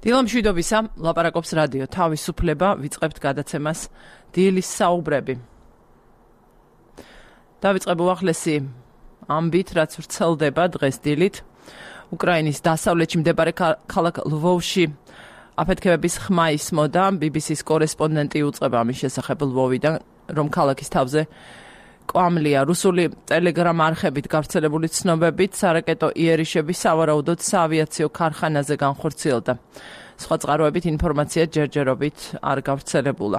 დილამშვიდობისა, ლაპარაკობს რადიო თავისუფლება, ვიწყებთ გადაცემას დილის საუბრები. დავიწყებ უახლესი ამბით, რაც ვრცელდება დღეს დილით. უკრაინის დასავლეთში მდებარე ქალაქ ლვოვში აფეთქებების ხმა ისმოდა. BBC-ს კორესპონდენტი უწყება ამის შესახებ ლვოვიდან, რომ ქალაქის თავზე კვამლია. რუსული ტელეგრამ არხებით გავრცელებული ცნობებით სარაკეტო იერიშები სავარაუდოდ საავიაციო ქარხანაზე განხორციელდა. სხვა წყაროებით ინფორმაცია ჯერჯერობით არ გავრცელებულა.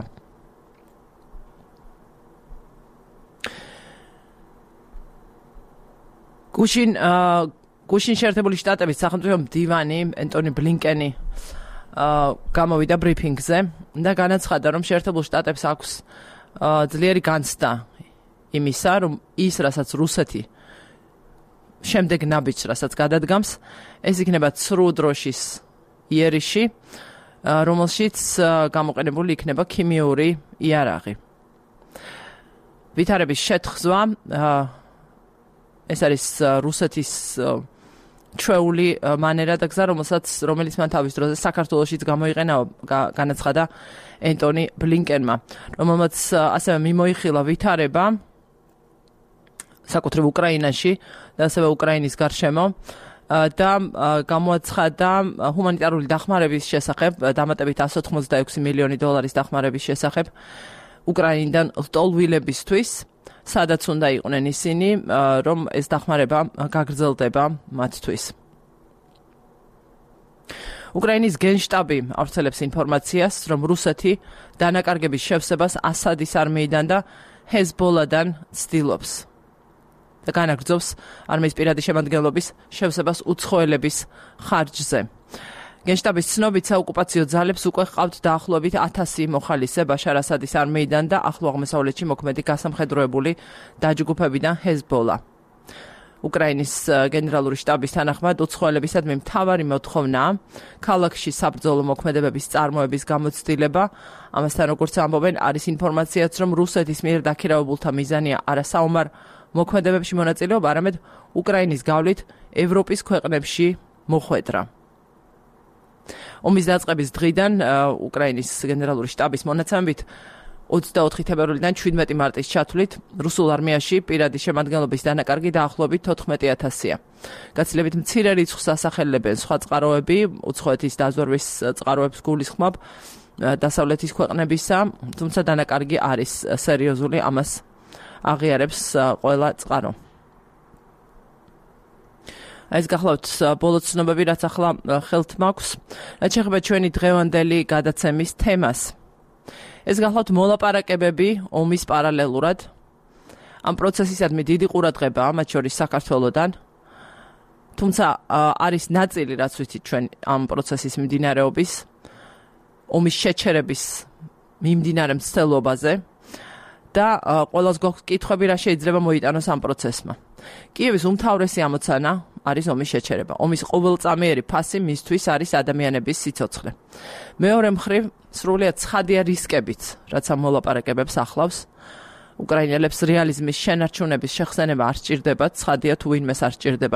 გუშინ შეერთებული შტატების სახელმწიფო მდივანი ენტონი ბლინკენი გამოვიდა ბრიფინგზე და განაცხადა, რომ შეერთებულ შტატებს აქვს ძლიერი განცდა იმისა, რომ ის, რასაც რუსეთი შემდეგ ნაბიჯს, რასაც გადადგამს, ეს იქნება ცრუ დროშის იერიში, რომელშიც გამოყენებული იქნება ქიმიური იარაღი. ვითარების შეთხზვა, ეს არის რუსეთის ჩვეული მანერა და გზა, რომელიც მან თავის დროზე საქართველოშიც გამოიყენა, განაცხადა ენტონი ბლინკენმა, რომელმაც ასევე მიმოიხილა ვითარება საკუთრივ უკრაინაში და ასევე უკრაინის გარშემო და გამოაცხადა ჰუმანიტარული დახმარების შესახებ, დამატებით $186 მილიონი დახმარების შესახებ უკრაინიდან ლტოლვილებისთვის, სადაც უნდა იყვნენ ისინი, რომ ეს დახმარება გაგრძელდება მათთვის. უკრაინის გენშტაბი ავრცელებს ინფორმაციას, რომ რუსეთი დანაკარგების შევსებას ასადის არმიიდან და ჰეზბოლადან ცდილობს და განაგრძობს არმიის პირადი შემადგენლობის შევსებას უცხოელების ხარჯზე. გენშტაბის ცნობით საოკუპაციო ძალებს უკვე ჰყავთ დაახლოებით 1000 მოხალისე ბაშარ ასადის არმიიდან და ახლო აღმოსავლეთში მოქმედი გასამხედროებული დაჯგუფებიდან ჰეზბოლა. უკრაინის გენერალური შტაბის თანახმად უცხოელებისადმი მთავარი მოთხოვნაა ქალაქში საბრძოლო მოქმედებების წარმოების გამოცდილება. ამასთან, როგორც ამბობენ, არის ინფორმაციაც, რომ რუსეთის მიერ დაქირავებულთა მიზანია არა საომარ მოქმედებებში მონაწილეობა, არამედ უკრაინის გავლით ევროპის ქვეყნებში მოხვედრა. ომის დაწყების დღიდან უკრაინის გენერალური შტაბის მონაცემებით 24 თებერვლიდან 17 მარტის ჩათვლით რუსულ არმიაში პირადი შემადგენლობის დანაკარგი დაახლოებით 14,000-ია. გაცილებით მცირე რიცხვს ასახელებენ სხვა წყაროები, უცხოეთის დაზვერვის წყაროებს გულისხმობ დასავლეთის ქვეყნებისა, თუმცა დანაკარგი არის სერიოზული, ამას აღიარებს ყველა წყარო. ეს გახლავთ ბოლო ცნობები, რაც ახლა ხელთ მაქვს, რაც შეეხება ჩვენი დღევანდელი გადაცემის თემას. ეს გახლავთ მოლაპარაკებები ომის პარალელურად. ამ პროცესისადმი დიდი ყურადღებაა, მათ შორის საქართველოდან. თუმცა არის ნაწილი, რაც ვიცით ჩვენ ამ პროცესის მიმდინარეობის, ომის შეჩერების მიმდინარე მცდელობაზე და ყველას გვაქვს კითხვები, რა შეიძლება მოიტანოს ამ პროცესმა. კიევის უმთავრესი ამოცანა არის ომის შეჩერება. ომის ყოველწამიერი ფასი მისთვის არის ადამიანების სიცოცხლე. მეორე მხრივ, სრულიად ცხადია რისკებიც, რაც ამ მოლაპარაკებებს ახლავს. უკრაინელებს რეალიზმის შენარჩუნების შეხსენება არ სჭირდებათ, ცხადია თუ ვინმეს არ სჭირდება.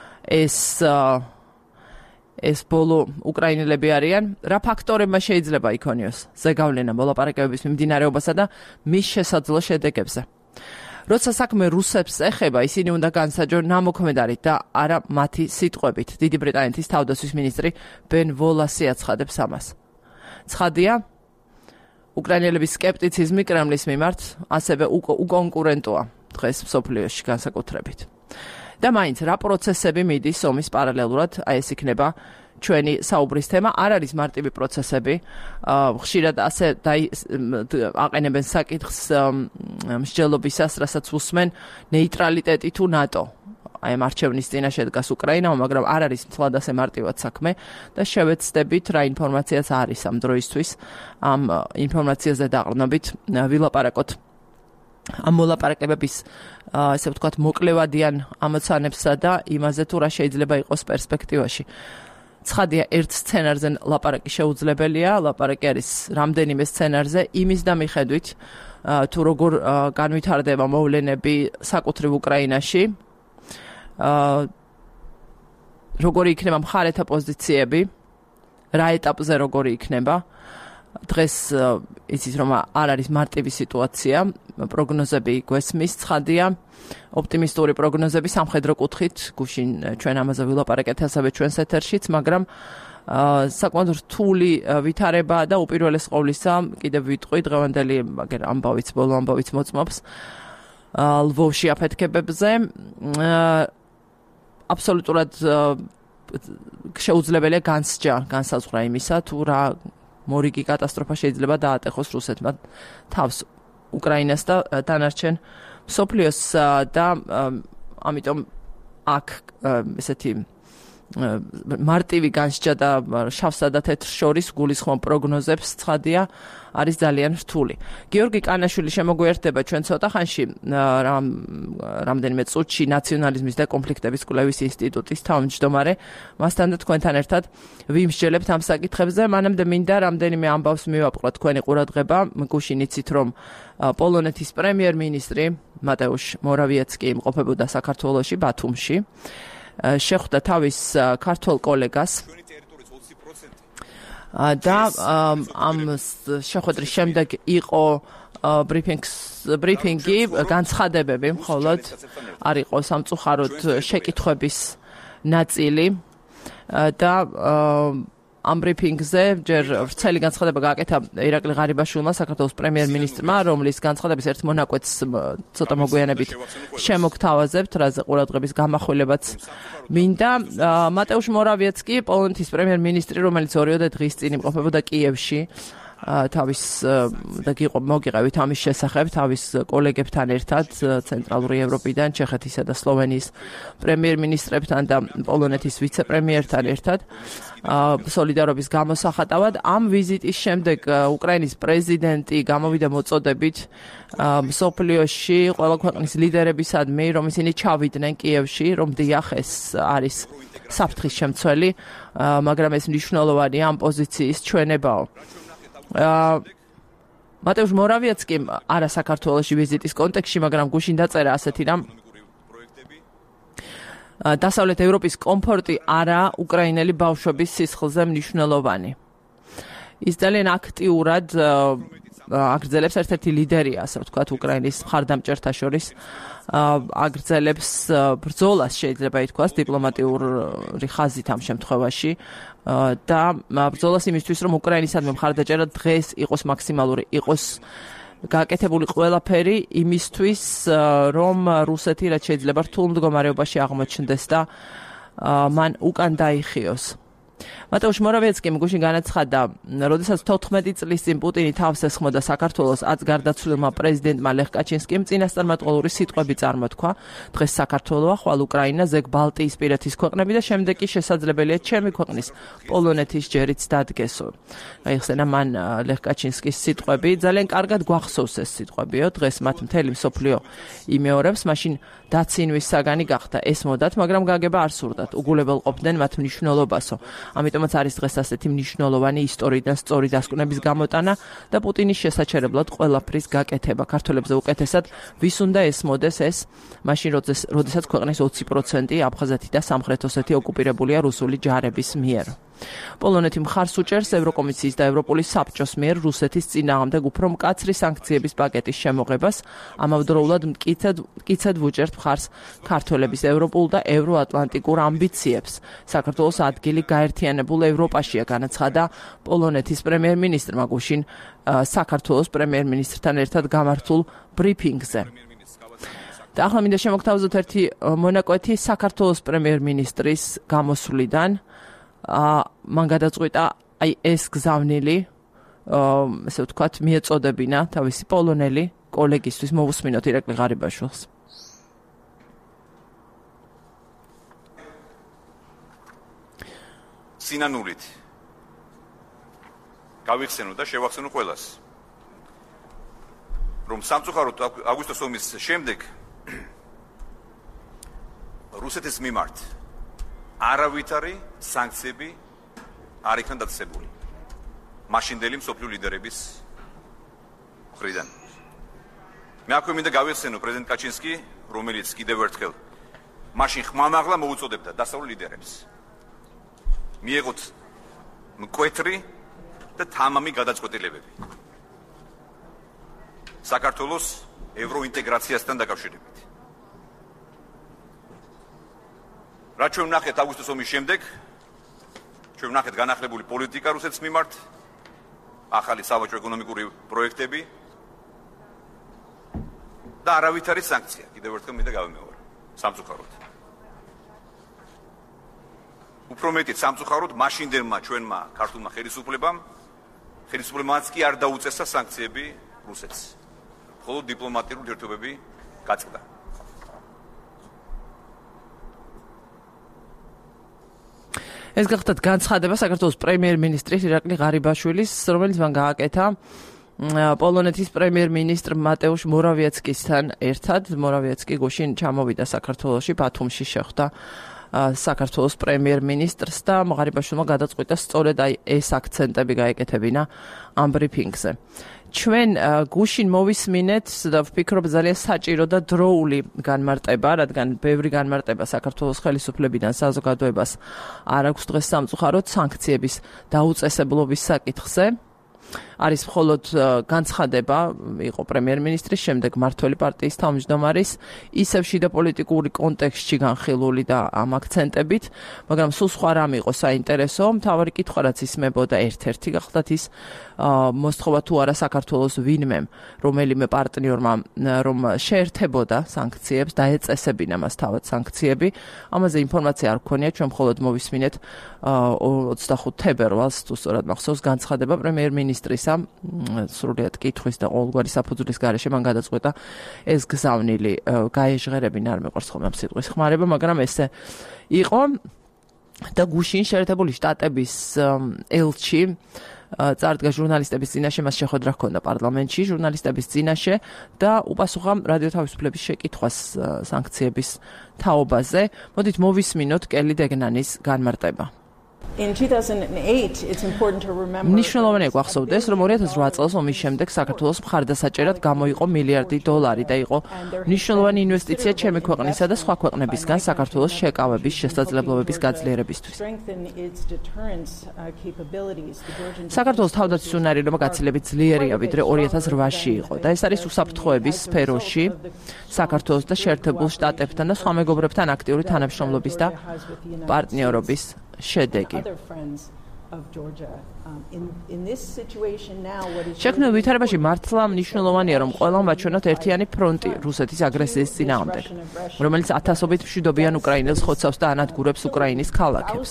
ეს ბოლო უკრაინელები არიან. რა ფაქტორებმა შეიძლება იქონიოს ზეგავლენა მოლაპარაკებების მიმდინარეობასა და მის შესაძლო შედეგებზე. როცა საქმე რუსებს ეხება, ისინი უნდა განსაჯონ ნამოქმედარით და არა მათი სიტყვებით. დიდი ბრიტანეთის თავდაცვის მინისტრი ბენ ვოლასი აცხადებს ამას. ცხადია, უკრაინელების სკეპტიციზმი კრემლის მიმართ ასევე უკონკურენტოა დღეს მსოფლიოში განსაკუთრებით. და მაინც რა პროცესები მიდის ომის პარალელურად, ეს იქნება ჩვენი საუბრის თემა. არ არის მარტივი პროცესები, ხშირად ასე აყენებენ საკითხს მსჯელობისას, რასაც უსმენ ნეიტრალიტეტი თუ ნატო. აი ამ არჩევნის წინაშე დგას უკრაინა, მაგრამ არ არის მთლად ასე მარტივად საქმე და შევეცდებით რა ინფორმაციაც არის ამ დროისთვის, ამ ინფორმაციაზე დაყრდნობით ვილაპარაკოთ ამ მოლაპარაკებების ესე ვთქვათ მოკლევადიან ამოცანებსა და იმაზე თუ რა შეიძლება იყოს პერსპექტივაში. ცხადია, ერთ სცენარზე ლაპარაკი შეუძლებელია, ლაპარაკი არის რამდენიმე სცენარზე, იმის და მიხედვით თუ როგორ განვითარდება მოვლენები საკუთრივ უკრაინაში, როგორი იქნება მხარეთა პოზიციები რა ეტაპზე როგორი იქნება. დღეს იცით რომ არ არის მარტივი სიტუაცია, პროგნოზები გვესმის, ცხადია, ოპტიმისტური პროგნოზები სამხედრო კუთხით, გუშინ ჩვენ ამაზე ვილაპარაკეთ ასევე ჩვენს ეთერშიც, მაგრამ საკმაოდ რთული ვითარება და უპირველეს ყოვლისა, კიდევ ვიტყვი დღევანდელი ამბავიც, ბოლო ამბავიც მოწმობს ლვოვში აფეთქებებზე. აბსოლუტურად შეუძლებელია განსჯა, განსაზღვრა იმისა, თუ რა მორიგი კატასტროფა შეიძლება დაატეხოს რუსეთმა თავს უკრაინას და დანარჩენ მსოფლიოს და ამიტომ აქ ესეთი მარტივი განსჯა და შავსა და თეთრ შორის გულისხმობ პროგნოზებს ცხადია არის ძალიან რთული. გიორგი კანაშვილი შემოგვიერთდება ჩვენ ცოტა ხანში რამდენიმე წუთში ნაციონალიზმის და კონფლიქტების კვლევის ინსტიტუტის თავმჯდომარე. მასთან და თქვენთან ერთად ვიმსჯელებთ ამ საკითხებზე. მანამდე მინდა რამდენიმე ამბავს მივაპყროთ თქვენი ყურადღება. გუშინ იცით რომ პოლონეთის პრემიერ-მინისტრი მატეუშ მორავიეცკი იმყოფებოდა საქართველოში, ბათუმში. შეხვდა თავის ქართველ კოლეგას და ამ შეხვედრის შემდეგ იყო ბრიფინგი, განცხადებები მხოლოდ არ იყო სამწუხაროდ შეკითხვების ნაწილი და ამ ბრიფინგზე ჯერ ვრცელი განცხადება გააკეთა ირაკლი ღარიბაშვილმა, საქართველოს პრემიერ-მინისტრმა, რომლის განცხადების ერთ მონაკვეთს ცოტა მოგვიანებით შემოგთავაზებთ, რაზე ყურადღების გამახვილებაც მინდა. მატეუშ მორავიეცკი, პოლონეთის პრემიერ-მინისტრი, რომელიც 2 დღის წინ იმყოფებოდა კიევში, თავის და მოგიყევით ამის შესახებ თავის კოლეგებთან ერთად ცენტრალური ევროპიდან, ჩეხეთისა და სლოვენიის პრემიერ-მინისტრებთან და პოლონეთის ვიცე-პრემიერთან ერთად სოლიდარობის გამოსახატავად. ამ ვიზიტის შემდეგ უკრაინის პრეზიდენტი გამოვიდა მოწოდებით მსოფლიოში ყველა ქვეყნის ლიდერებისადმი, რომ ისინი ჩავიდნენ კიევში, რომ დიახ, ეს არის საფრთხის შემცველი, მაგრამ ეს მნიშვნელოვანია ამ პოზიციის ჩვენებაო. მატეუშ მორავიეცკიმ არა საქართველოში ვიზიტის კონტექსტში, მაგრამ გუშინ დაწერა ასეთი რამ დასავლეთ ევროპის კომფორტი არა უკრაინელი ბავშვების სისხლზე მნიშვნელოვანი. ის ძალიან აქტიურად აგრძელებს ერთ-ერთი ლიდერია, ასე ვთქვათ, უკრაინის მხარდამჭერთა შორის აგრძელებს ბრძოლას, შეიძლება ითქვას, დიპლომატიური ხაზით ამ შემთხვევაში და ბრძოლას იმისთვის, რომ უკრაინისადმი მხარდაჭერა დღეს იყოს მაქსიმალური, იყოს გაკეთებული ყველაფერი იმისთვის, რომ რუსეთი რაც შეიძლება რთულ მდგომარეობაში აღმოჩნდეს და მან უკან დაიხიოს. მატეუშ მორავიეცკიმ გუშინ განაცხადა, როდესაც 14 წლის წინ პუტინი თავს ესხმოდა საქართველოს, აც გარდაცვლილმა პრეზიდენტმა ლეხ კაჩინსკიმ წინასწარმეტყველური სიტყვები წარმოთქვა. დღეს საქართველოა, ხვალ უკრაინა, ზეგ ბალტიისპირეთის ქვეყნები და შემდეგ კი შესაძლებელია ჩემი ქვეყნის პოლონეთის ჯერიც დადგესო. გაიხსენა მან ლეხ კაჩინსკის სიტყვები, ძალიან კარგად გვახსოვს ეს სიტყვებიო, დღეს მათ მთელი მსოფლიო იმეორებს, მაშინ დაცინვის საგანი გახდა, ესმოდათ, მაგრამ გაგება არ სურდათ, უგულებელყოფდნენ მათ მნიშვნელობასო. ამიტომაც არის დღეს ასეთი მნიშვნელოვანი ისტორიიდან სწორი დასკვნების გამოტანა და პუტინის შესაჩერებლად ყველაფრის გაკეთება. ქართველებზე უკეთესად ვის უნდა ესმოდეს ეს, მაშინ როდესაც ქვეყნის 20% აფხაზეთი და სამხრეთ ოსეთი ოკუპირებულია რუსული ჯარების მიერ. პოლონეთი მხარს უჭერს ევროკომისიის და ევროპული საბჭოს მიერ რუსეთის წინააღმდეგ უფრო მკაცრი სანქციების პაკეტის შემოღებას, ამავდროულად მტკიცედ ვუჭერთ მხარს ქართველების ევროპულ და ევროატლანტიკურ ამბიციებს. საქართველოს ადგილი გაერთიანებულ ევროპაშია, განაცხადა პოლონეთის პრემიერ-მინისტრმა გუშინ საქართველოს პრემიერ-მინისტრთან ერთად გამართულ ბრიფინგზე. და ახლა მინდა შემოგთავაზოთ ერთი მონაკვეთი საქართველოს პრემიერ-მინისტრის გამოსვლიდან. მან გადაწყვიტა აი ეს გზავნილი, ესე ვთქვათ, მიეწოდებინა თავისი პოლონელი კოლეგისთვის. მოვუსმინოთ ირაკლი ღარიბაშვილს. სინანულით გავიხსენო და შევახსენო ყველას, რომ სამწუხაროდ აგვისტოს ომის შემდეგ რუსეთის მიმართ არავითარი სანქციები არ იქნა დაწესებული მაშინდელი მსოფლიო ლიდერების მხრიდან. მე აქვე მინდა გავიხსენო პრეზიდენტ კაჩინსკი, რომელიც კიდევ ერთხელ მაშინ ხმამაღლა მოუწოდებდა დასავლურ ლიდერებს მიეღოთ მკვეთრი და თამამი გადაწყვეტილებები საქართველოს ევროინტეგრაციასთან დაკავშირებით. რაც ჩვენ ვნახეთ აგვისტოს ომის შემდეგ, ჩვენ ვნახეთ განახლებული პოლიტიკა რუსეთის მიმართ, ახალი სავაჭრო ეკონომიკური პროექტები და არავითარი სანქცია. კიდევ ერთხელ მინდა გავიმეორო, სამწუხაროდ. უფრო მეტიც სამწუხაროდ მაშინდელმა ჩვენმა ქართულმა ხელისუფლებამაც კი არ დაუწესა სანქციები რუსეთს. მხოლოდ დიპლომატიური ურთიერთობები გაწყდა. ეს გახლავთ განცხადება საქართველოს პრემიერ-მინისტრის ირაკლი ღარიბაშვილის, რომელიც მან გააკეთა პოლონეთის პრემიერ-მინისტრ მატეუშ მორავიეცკისთან ერთად. მორავიეცკი გუშინ ჩამოვიდა საქართველოში, ბათუმში შეხვდა საქართველოს პრემიერ-მინისტრს და ღარიბაშვილმა გადაწყვიტა სწორედ ეს აქცენტები გაეკეთებინა ამ ბრიფინგზე. ჩვენ გუშინ მოვისმინეთ და ვფიქრობ ძალიან საჭირო და დროული განმარტება, რადგან ბევრი განმარტება საქართველოს ხელისუფლებიდან საზოგადოებას არ აქვს დღეს სამწუხაროდ სანქციების დაუწესებლობის საკითხზე. არის მხოლოდ განცხადება იყო პრემიერ-მინისტრის, შემდეგ მმართველი პარტიის თავმჯდომარის, ისევ შიდა პოლიტიკური კონტექსტში განხილული და ამ აქცენტებით, მაგრამ სულ სხვა რამ იყო საინტერესო. მთავარი კითხვა რაც ისმებოდა ერთ-ერთი გახლავთ ის მოსთხოვა თუ არა საქართველოს ვინმემ, რომელიმე პარტნიორმა რომ შეერთებოდა სანქციებს, დაეწესებინა მას თავად სანქციები. ამაზე ინფორმაცია არ გქონია, ჩვენ მხოლოდ მოვისმინეთ 25 თებერვალს, თუ სწორად მახსოვს, განცხადება პრემიერ-მინისტრისა სრულიად კითხვის და ყოველგვარი საფუძვლის გარეშე მან გადაწყვეტა ეს გზავნილი გაეჟღერებინა, არ მეყვარს ხოლმე ამ სიტყვის ხმარება, მაგრამ ესე იყო და გუშინ შეერთებული შტატების ელჩი წარდგა ჟურნალისტების წინაშე, მას შეხვედრა ჰქონდა პარლამენტში ჟურნალისტების წინაშე და უპასუხა რადიო თავისუფლების შეკითხვას სანქციების თაობაზე. მოდით მოვისმინოთ კელი დეგნანის განმარტება. მნიშვნელოვანია გვახსოვდეს, რომ 2008 წელს ომის შემდეგ საქართველოს მხარდასაჭერად გამოიყო $1 მილიარდი და იყო მნიშვნელოვანი ინვესტიცია ჩემი ქვეყნისა და სხვა ქვეყნებისგან საქართველოს შეკავების შესაძლებლობების გაძლიერებისთვის. საქართველოს თავდაცვის უნარიანობა გაცილებით ძლიერია, ვიდრე 2008-ში იყო და ეს არის უსაფრთხოების სფეროში საქართველოს და შეერთებულ შტატებთან და სხვა მეგობრებთან აქტიური თანამშრომლობის და პარტნიორობის შედეგი. შექმნილ ვითარებაში მართლა მნიშვნელოვანია, რომ ყველამ ვაჩვენოთ ერთიანი ფრონტი რუსეთის აგრესიის წინააღმდეგ, რომელიც ათასობით მშვიდობიან უკრაინელს ხოცავს და ანადგურებს უკრაინის ქალაქებს.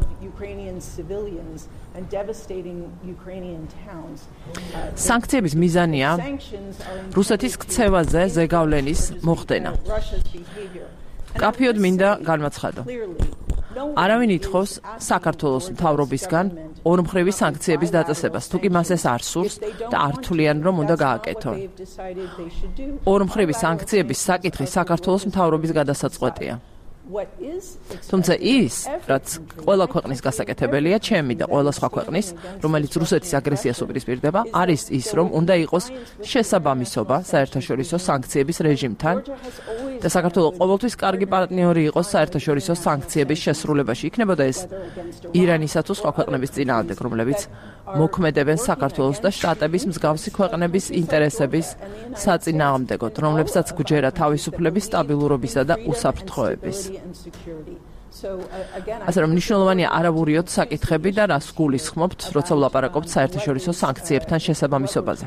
სანქციების მიზანია რუსეთის ქცევაზე ზეგავლენის მოხდენა. კაფიოდ მინდა განვაცხადო. არავინ ითხოვს საქართველოს მთავრობისგან ორმხრივი სანქციების დაწესებას, თუ კი მას ეს არ სურს და არ თვლიან, რომ უნდა გააკეთონ. ორმხრივი სანქციების საკითხი საქართველოს მთავრობის გადასაწყვეტია. თუმცა ის, რაც ყველა ქვეყნის გასაკეთებელია, ჩემი და ყველა სხვა ქვეყნის, რომელიც რუსეთის აგრესიას უპირისპირდება, არის ის, რომ უნდა იყოს შესაბამისობა საერთაშორისო სანქციების რეჟიმთან და საქართველოს ყოველთვის კარგი პარტნიორი იყოს საერთაშორისო სანქციების შესრულებაში. იქნებოდა ეს ირანისა თუ სხვა ქვეყნების წინააღმდეგ, რომლებიც მოქმედებენ საქართველოს და შტატების მსგავსი ქვეყნების ინტერესების საწინააღმდეგოდ, რომლებსაც გვჯერა თავისუფლების, სტაბილურობისა და უსაფრთხოების. ასე რომ მნიშვნელოვანია არავურიოთ საკითხები და რას გულისხმობთ, როცა ვლაპარაკობთ საერთაშორისო სანქციებთან შესაბამისობაზე.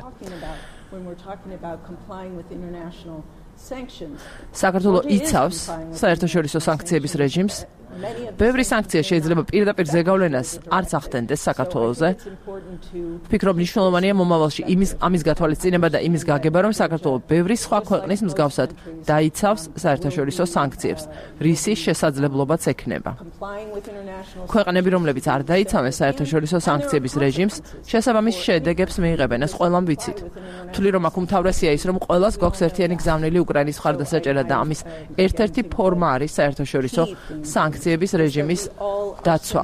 საქართველოს იცავს საერთაშორისო სანქციების რეჟიმს. ბევრი სანქცია შეიძლება პირდაპირ ზეგავლენას არც ახდენდეს საქართველოზე. ვფიქრობ მნიშვნელოვანია მომავალში ამის გათვალისწინება და იმის გაგება, რომ საქართველოს ბევრი სხვა ქვეყნის მსგავსად დაიცავს საერთაშორისო სანქციებს, რისი შესაძლებლობაც ექნება. ქვეყნები, რომლებიც არ დაიცავენ საერთაშორისო სანქციების რეჟიმს, შესაბამის შედეგებს მიიღებენ, ეს ყველამ ვიცით. ვთვლი, რომ აქ უმთავრესია ის, რომ ყველას გვაქვს ერთიანი გზავნილი უკრაინის მხარდასაჭერად და ამის ერთ-ერთი ფორმა არის საერთაშორისო სანქციების რეჟიმის დაცვა.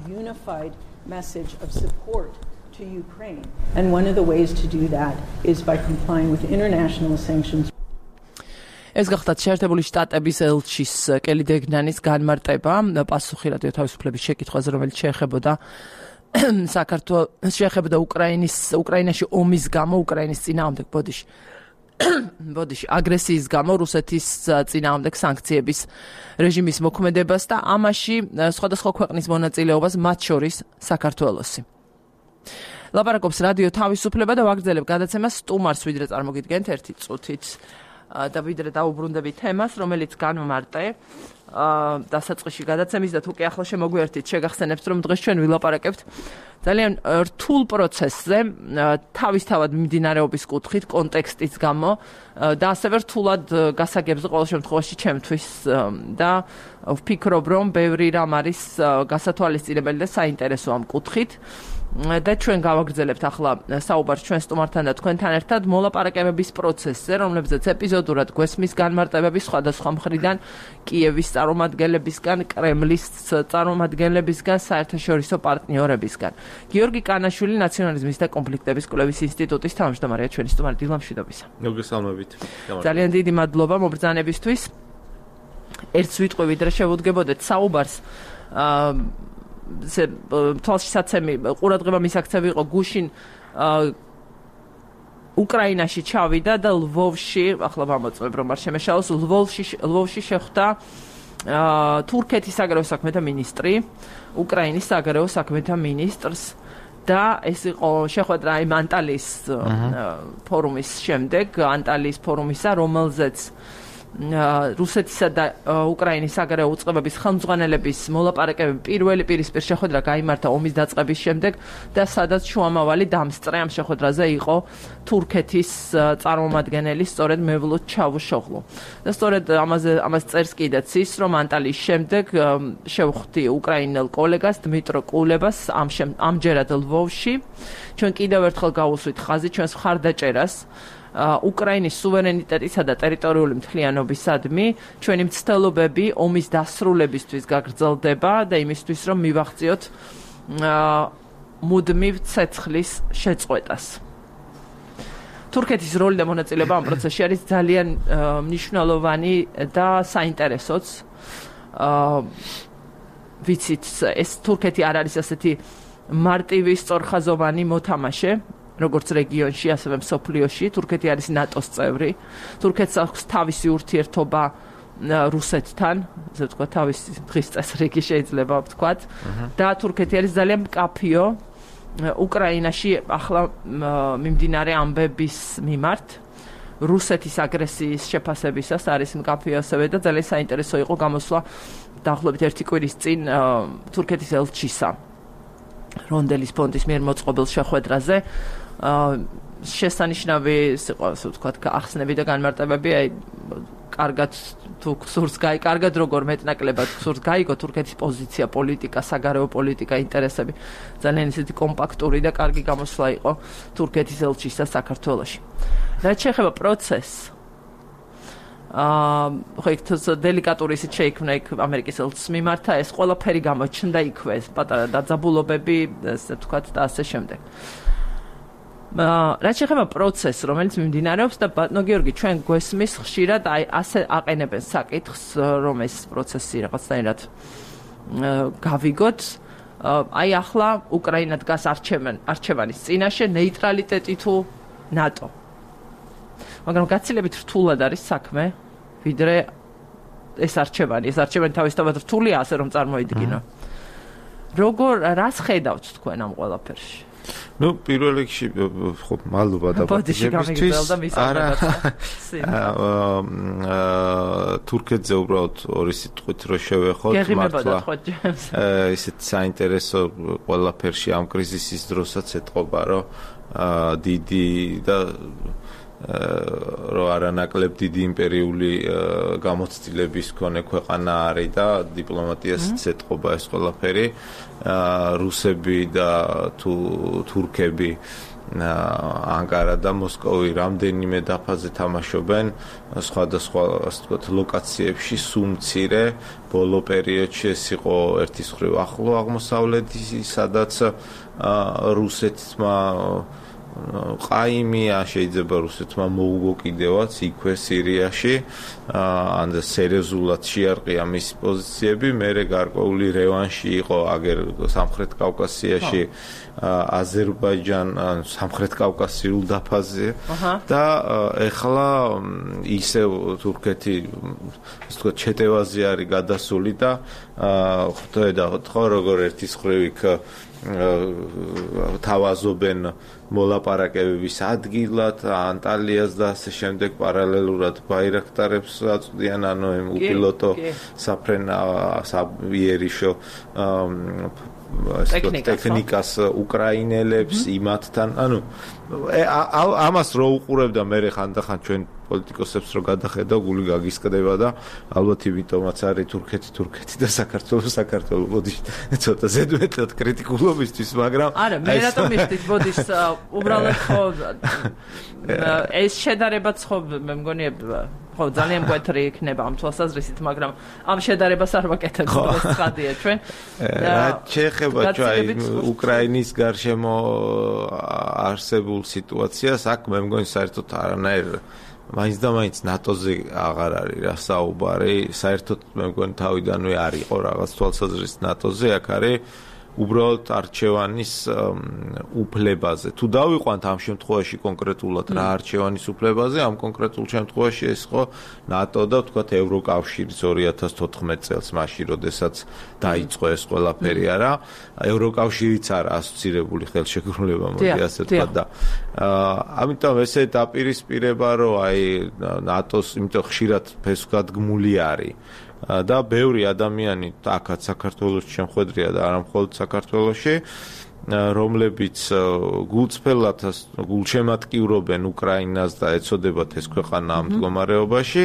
And one of the ways to do that is by complying with international sanctions. ეს გახლავთ შეერთებული შტატების ელჩის კელი დეგნანის განმარტება, პასუხი რადიო თავისუფლების შეკითხვაზე, რომელიც შეეხებოდა საქართველოს შეეხებოდა უკრაინაში ომის გამო, უკრაინის წინააღმდეგ ბოდიში აგრესიის გამო რუსეთის წინააღმდეგ სანქციების რეჟიმის მოქმედებას და ამაში სხვადასხვა ქვეყნის მონაწილეობას, მათ შორის საქართველოსი. ლაპარაკობს რადიო თავისუფლება და ვაგრძელებ გადაცემას სტუმარს, ვიდრე წარმოგიდგენთ ერთი წუთით და ვიდრე დაუბრუნდებით თემას, რომელიც განვმარტე დასაწყისში გადაცემის და თუ კი ახლა შემოგვიერთით, შეგახსენებთ, რომ დღეს ჩვენ ვილაპარაკებთ ძალიან რთულ პროცესზე, თავისთავად მიმდინარეობის კუთხით, კონტექსტის გამო და ასევე რთულად გასაგებზე ყოველ შემთხვევაში ჩემთვის და ვფიქრობ, რომ ბევრი რამ არის გასათვალისწინებელი და საინტერესო ამ კუთხით. და ჩვენ გავაგრძელებთ ახლა საუბარს ჩვენ სტუმართან და თქვენთან ერთად მოლაპარაკებების პროცესზე, რომლებზეც ეპიზოდურად გვესმის განმარტებები სხვადასხვა მხრიდან, კიევის წარმომადგენლებისგან, კრემლის წარმომადგენლებისგან, საერთაშორისო პარტნიორებისგან. გიორგი კანაშვილი, ნაციონალიზმის და კონფლიქტების კვლევის ინსტიტუტის თავმჯდომარეა, ჩვენი სტუმარი. დილა მშვიდობისა. მოგესალმებით. ძალიან დიდი მადლობა მობრძანებისთვის. ერთ სიტყვით ვიდრე შევუდგებოდეთ საუბარს თვალშისაცემი ყურადღება მისაქცევი იყო გუშინ უკრაინაში ჩავიდა და ლვოვში, ახლა ვამოწმებ რომ არ შემეშალოს, ლვოვში შეხვდა თურქეთის საგარეო საქმეთა მინისტრი, უკრაინის საგარეო საქმეთა მინისტრს და ეს იყო შეხვედრა იმ ანტალიის ფორუმის შემდეგ, ანტალიის ფორუმისა, რომელზეც რუსეთისა და უკრაინის საგარეო უწყებების ხელმძღვანელების მოლაპარაკებები პირველი პირისპირ შეხვედრა გაიმართა ომის დაწყების შემდეგ და სადაც შუამავალი დამსწრე ამ შეხვედრაზე იყო თურქეთის წარმომადგენელი, სწორედ მევლութ ჩავუშოღლუ. და სწორედ ამას წერს კიდეც ის, რომ ანტალიის შემდეგ შევხვდი უკრაინელ კოლეგას დმიტრო კულებას ამჯერად ლვოვში. ჩვენ კიდევ ერთხელ გავუსვით ხაზი ჩვენს მხარდაჭერას უკრაინის სუვერენიტეტისა და ტერიტორიული მთლიანობისადმი, ჩვენი მცდელობები ომის დასრულებისთვის გაგრძელდება და იმისთვის, რომ მივახციოთ მუდმივ ცეცხლის შეწყვეტას. თურქეთის როლი და მონაწილეობა ამ პროცესში არის ძალიან მნიშვნელოვანი და საინტერესოც. ვიცით, ეს თურქეთი არ არის ასეთი მარტივი სწორხაზოვანი მოთამაშე, როგორც რეგიონში, ასევე მსოფლიოში. თურქეთი არის ნატოს წევრი. თურქეთს აქვს თავისი ურთიერთობა რუსეთთან, ასე ვთქვათ, თავისი დღის წესრიგი შეიძლება ვთქვათ. და თურქეთი არის ძალიან მკაფიო უკრაინაში ახლა მიმდინარე ამბების მიმართ. რუსეთის აგრესიის შეფასებისას არის მკაფიო ასევე და ძალიან საინტერესო იყო გამოსვლა დაახლოებით ერთი კვირის წინ თურქეთის ელჩისა რონდელის ფონდის მიერ მოწყობილ შეხვედრაზე. შესანიშნავი იყო, ასე ვთქვათ, ახსნები და განმარტებები, აი კარგად თუ გსურს კარგად როგორ მეტნაკლებად გსურს გაიგო თურქეთის პოზიცია, პოლიტიკა, საგარეო პოლიტიკა, ინტერესები. ძალიან ისეთი კომპაქტური და კარგი გამოსვლა იყო თურქეთის ელჩისა საქართველოში. რაც შეეხება პროცესს, ხო იქ დელიკატური ისიც შეიქმნა იქ ამერიკის ელჩის მიმართა, ეს ყველაფერი გამოჩნდა იქვე, პატარა დაძაბულობები, ასე ვთქვათ და ასე შემდეგ. რაც შეეხება პროცესს, რომელიც მიმდინარეობს და ბატონო გიორგი, ჩვენ გვესმის ხშირად აი ასე აყენებენ საკითხს, რომ ეს პროცესი რაღაცნაირად გავიგოთ. აი ახლა უკრაინა დგას არჩევანის წინაშე, ნეიტრალიტეტი თუ ნატო. მაგრამ გაცილებით რთულად არის საქმე, ვიდრე ეს არჩევანი. ეს არჩევანი თავისთავად რთულია, ასე რომ წარმოიდგინო. რას ხედავთ თქვენ ამ ყველაფერში? Ну, პირველ რიგში, ხო, მადლობა დაბადებისთვის. თურქეთზე უბრალოდ ორი სიტყვით რო შევეხოთ, მართლა ისეთ საინტერესო ყველაფერში ამ კრიზისის დროსაც ეთყობა, რომ დიდი და რომ არანაკლებ დიდი იმპერიული გამოცდილების მქონე ქვეყანა არის და დიპლომატიასაც ეთყობა ეს ყველაფერი. რუსები და თურქები ანკარა და მოსკოვი რამდენიმე დაფაზე თამაშობენ სხვადასხვა ასე ვთქვათ ლოკაციებში სუმცირე ბოლო პერიოდში ეს იყო ერთის მხრივ ახლო აღმოსავლეთი, სადაც რუსეთმა ყაიმია შეიძლება რუსეთმა მოუგო კიდევაც იქვე სირიაში ან სერიოზულად შეარყია მისი პოზიციები მერე გარკვეული რევანში იყო აგერ სამხრეთ კავკასიაში აზერბაიჯან სამხრეთ კავკასიურ დაფაზე და ეხლა ისევ თურქეთი ასე ვთქვათ ჩეტევაზე არის გადასული და ხვდები როგორ ერთის ხრივ იქ თავაზობენ მოლაპარაკებების ადგილად ანტალიას და ასე შემდეგ პარალელურად ბაირაქტარებს აწვდიან ანუ იმ უპილოტო საფრენავიერიშო ტექნიკას უკრაინელებს იმათთან ანუ ამას რო უყურებდა მე ხანდახან ჩვენ პოლიტიკოსებს რო გადახედა გული გაგისკდება და ალბათ იმიტომაც არის თურქეთი და საქართველო ბოდიში ცოტა ზედმეტად კრიტიკულობისთვის მაგრამ არა მე რატომ მიხდით ბოდიშს უბრალოდ ხო ეს შედარებაც ხო მე მგონია ხო ძალიან მკვეთრი იქნება ამ თვალსაზრისით მაგრამ ამ შედარებას არ ვაკეთებ ეს ცხადია ჩვენ რა შეეხება ჩვენ უკრაინის გარშემო არსებულ სიტუაციას აქ მე მგონი საერთოდ არანაირ მაინც და მაინც ნატოზე აღარ არის რა საუბარი საერთოდ მე მგონი თავიდანვე არ იყო რაღაც თვალსაზრისით ნატოზე აქ არის უბრალოდ არჩევანის უფლებაზე თუ დავიყვანთ ამ შემთხვევაში კონკრეტულად რა არჩევანის უფლებაზე ამ კონკრეტულ შემთხვევაში ეს ხო ნატო და ვთქვათ ევროკავშირის 2014 წელს მაშინ როდესაც დაიწყო ეს ყველაფერი არა ევროკავშირიც არა ასოცირებული ხელშეკრულება მოდი ასე ვთქვათ და ამიტომ ესე დაპირისპირება რომ აი ნატოს იმიტომ ხშირად ფესვგადგმული არის და ბევრი ადამიანი აქაც საქართველოში შემხვედრია და არა მხოლოდ საქართველოში რომლებიც გულწრფელად გულშემატკივრობენ უკრაინას და ეცოდებათ ეს ქვეყანა ამ მდგომარეობაში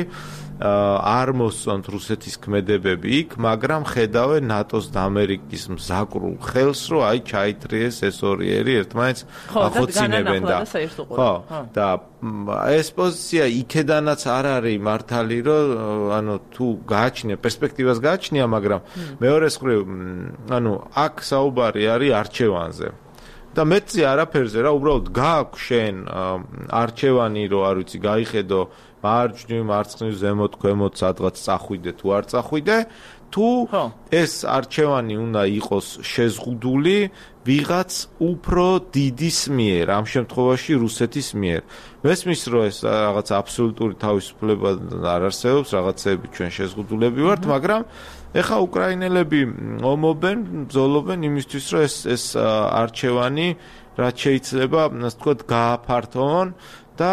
არ მოსწონთ რუსეთის ქმედებები იქ მაგრამ ხედავენ ნატოს და ამერიკის მზაკრულ ხელს რომ აი ჩაითრიეს ეს ორიერი ერთმანეთს ახოცინებენ და ხო და ეს პოზიცია იქედანაც არ არის მართალი რომ ანუ თუ გააჩნია პერსპექტივას გააჩნია მაგრამ მეორე მხრივ ანუ აქ საუბარი არის არჩევანზე და მეცი არაფერზე რა უბრალოდ გააქვს შენ არჩევანი რომ არ ვიცი გაიხედო მარჯვნივ მარცხნივ ზემოთ ქვემოთ სადღაც წახვიდე თუ არ წახვიდე თუ ეს არჩევანი უნდა იყოს შეზღუდული ვიღაც უფრო დიდის მიერ ამ შემთხვევაში რუსეთის მიერ მესმის რომ ეს რაღაც აბსოლუტური თავისუფლება არ არსებობს რაღაცები ჩვენ შეზღუდულები ვართ მაგრამ ეხა უკრაინელები ომობენ ბრძოლობენ იმისთვის რომ ეს არჩევანი რაც შეიძლება ასე ვთქვათ გააფართოვონ და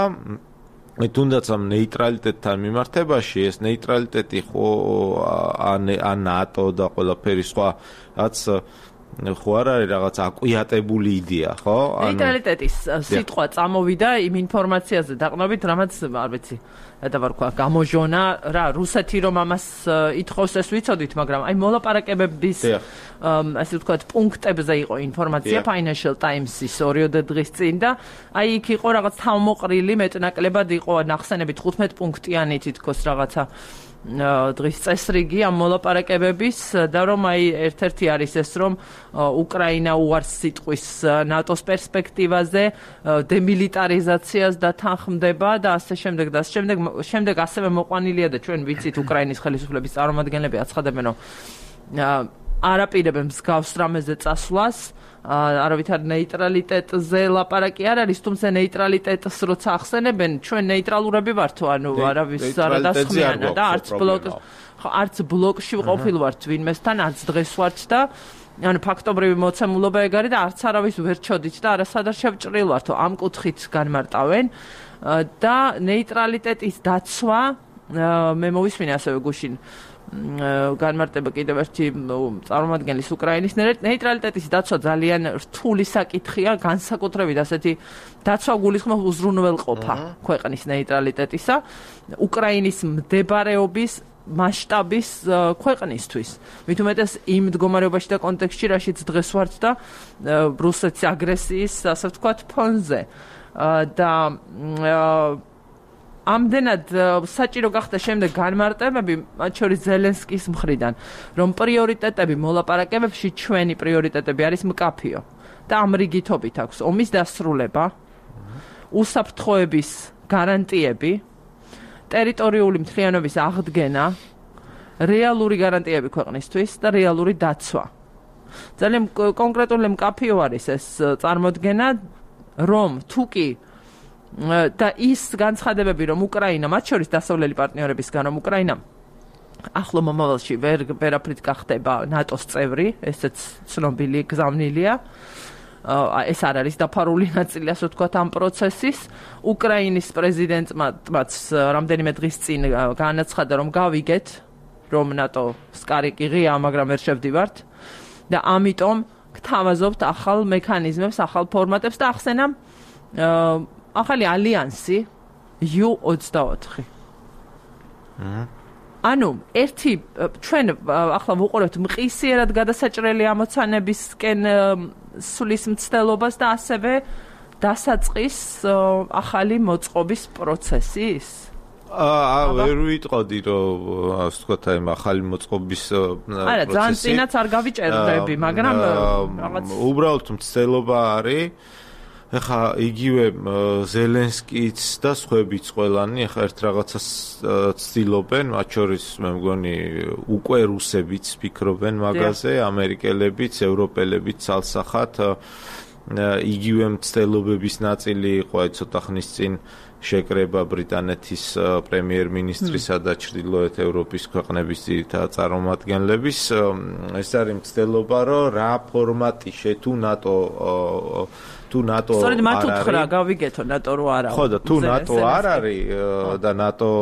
თუნდაც ამ ნეიტრალიტეტთან მიმართებაში ეს ნეიტრალიტეტი ხო ან ნატო და ყველაფერი სხვა რაც ხო არ არის რაღაც აკვიატებული იდეა ხო ნეიტრალიტეტის სიტყვა წამოვიდა იმ ინფორმაციაზე დაყნობით რამაც არ ვიცი დავარქვა გამოჟონა რა რუსეთი რომ ამას ითხოვს ეს ვიცოდით მაგრამ აი მოლაპარაკებების ასე ვთქვათ პუნქტებზე იყო ინფორმაცია Financial Times-ის 2 დღის წინ და აი იქ იყო რაღაც თავმოყრილი მეტნაკლებად იყო ნახსენები 15 პუნქტიანი თითქოს რაღაცა დღის წესრიგი ამ მოლაპარაკებების და რომ აი ერთ-ერთი არის ეს რომ უკრაინა უარს სიტყვის ნატოს პერსპექტივაზე დემილიტარიზაციას და თანხმდება და ასე შემდეგ და შემდეგ ასევე მოყვანილია და ჩვენ ვიცით უკრაინის ხელისუფლების წარმომადგენლები აცხადებენ რომ არაპირებენ მსგავს რამეზე წასვლას არავითარ ნეიტრალიტეტზე ლაპარაკი არ არის თუმცა ნეიტრალიტეტს როცა ახსენებენ ჩვენ ნეიტრალურები ვართ ანუ არავის არ დასხმიანა და არც ბლოკში ვყოფილვართ ვინმესთან არც დღეს ვართ და ანუ ფაქტობრივი მოცემულობა ეგ არის და არც არავის ვერ ჩოდით და არასად არ შევჭრილვართო ამ კუთხით განმარტავენ და ნეიტრალიტეტის დაცვა მე მოვისმინე ასევე გუშინ განმარტება კიდევ ერთი წარმომადგენლის უკრაინის ნეიტრალიტეტის დაცვა ძალიან რთული საკითხია განსაკუთრებით ასეთი დაცვა გულისხმობს უზრუნველყოფა ქვეყნის ნეიტრალიტეტისა უკრაინის მდებარეობის მასშტაბის ქვეყნისთვის მით უმეტეს იმ მდგომარეობაში და კონტექსტში რაშიც დღეს ვართ და რუსეთის აგრესიის ასე ვთქვათ ფონზე და ამდენად საჭირო გახდა შემდეგ განმარტებები, მათ შორის ზელენსკის მხრიდან, რომ პრიორიტეტები მოლაპარაკებებში ჩვენი პრიორიტეტები არის მკაფიო და ამ რიგითობით აქვს ომის დასრულება, უსაფრთხოების გარანტიები, ტერიტორიული მთლიანობის აღდგენა, რეალური გარანტიები ქვეყნისთვის და რეალური დაცვა. ძალიან კონკრეტული მკაფიო არის ეს წარმოდგენა, რომ თუკი და ის განცხადებები, რომ უკრაინა, მათ შორის დასავლელი პარტნიორებისგან, რომ უკრაინა ახლო მომავალში ვერაფრით გახდება ნატოს წევრი, ესეც ცნობილი გზავნილია. ეს არ არის დაფარული ნაწილი, ასე ვთქვათ, ამ პროცესის. უკრაინის პრეზიდენტმაც რამდენიმე დღის წინ განაცხადა, რომ გავიგეთ, რომ ნატოს კარი კი ღია, მაგრამ ვერ შევდივართ და ამიტომ გთავაზობთ ახალ მექანიზმებს, ახალ ფორმატებს და ახსენა ახალი ალიანსი U-24. ანუ ერთი ჩვენ ახლა ვუყურებთ მყისიერად გადასაჭრელი ამოცანებისკენ სulis მცდელობას და ასევე დასაწყის ახალი მოწყობის პროცესის. ვერ ვიტყოდი რომ ასე ვთქვათ აი ახალი მოწყობის პროცესი. არა, ძალიან წინაც არ გავიჭერდები, მაგრამ რაღაც უბრალოდ მცდელობა არის. ეხა იგივე ზელენსკიც და სხვაებიც ყველანი ეხა ერთ რაღაცას ცდილობენ, მათ შორის მე მგონი უკვე რუსებიც ფიქრობენ მაგაზე, ამერიკელებიც, ევროპელებიც ცალსახად იგივე მცდელობების ნაწილი იყო აი ცოტა ხნის წინ შეკრება ბრიტანეთის პრემიერ-მინისტრისა და ჩრდილოეთ ევროპის ქვეყნების წარმომადგენლების. ეს არის მცდელობა, რომ რა ფორმატი თუ ნატო სწორედ მათ უთხრა გავიგეთო ნატო რო არა. ხო და თუ ნატო არ არის და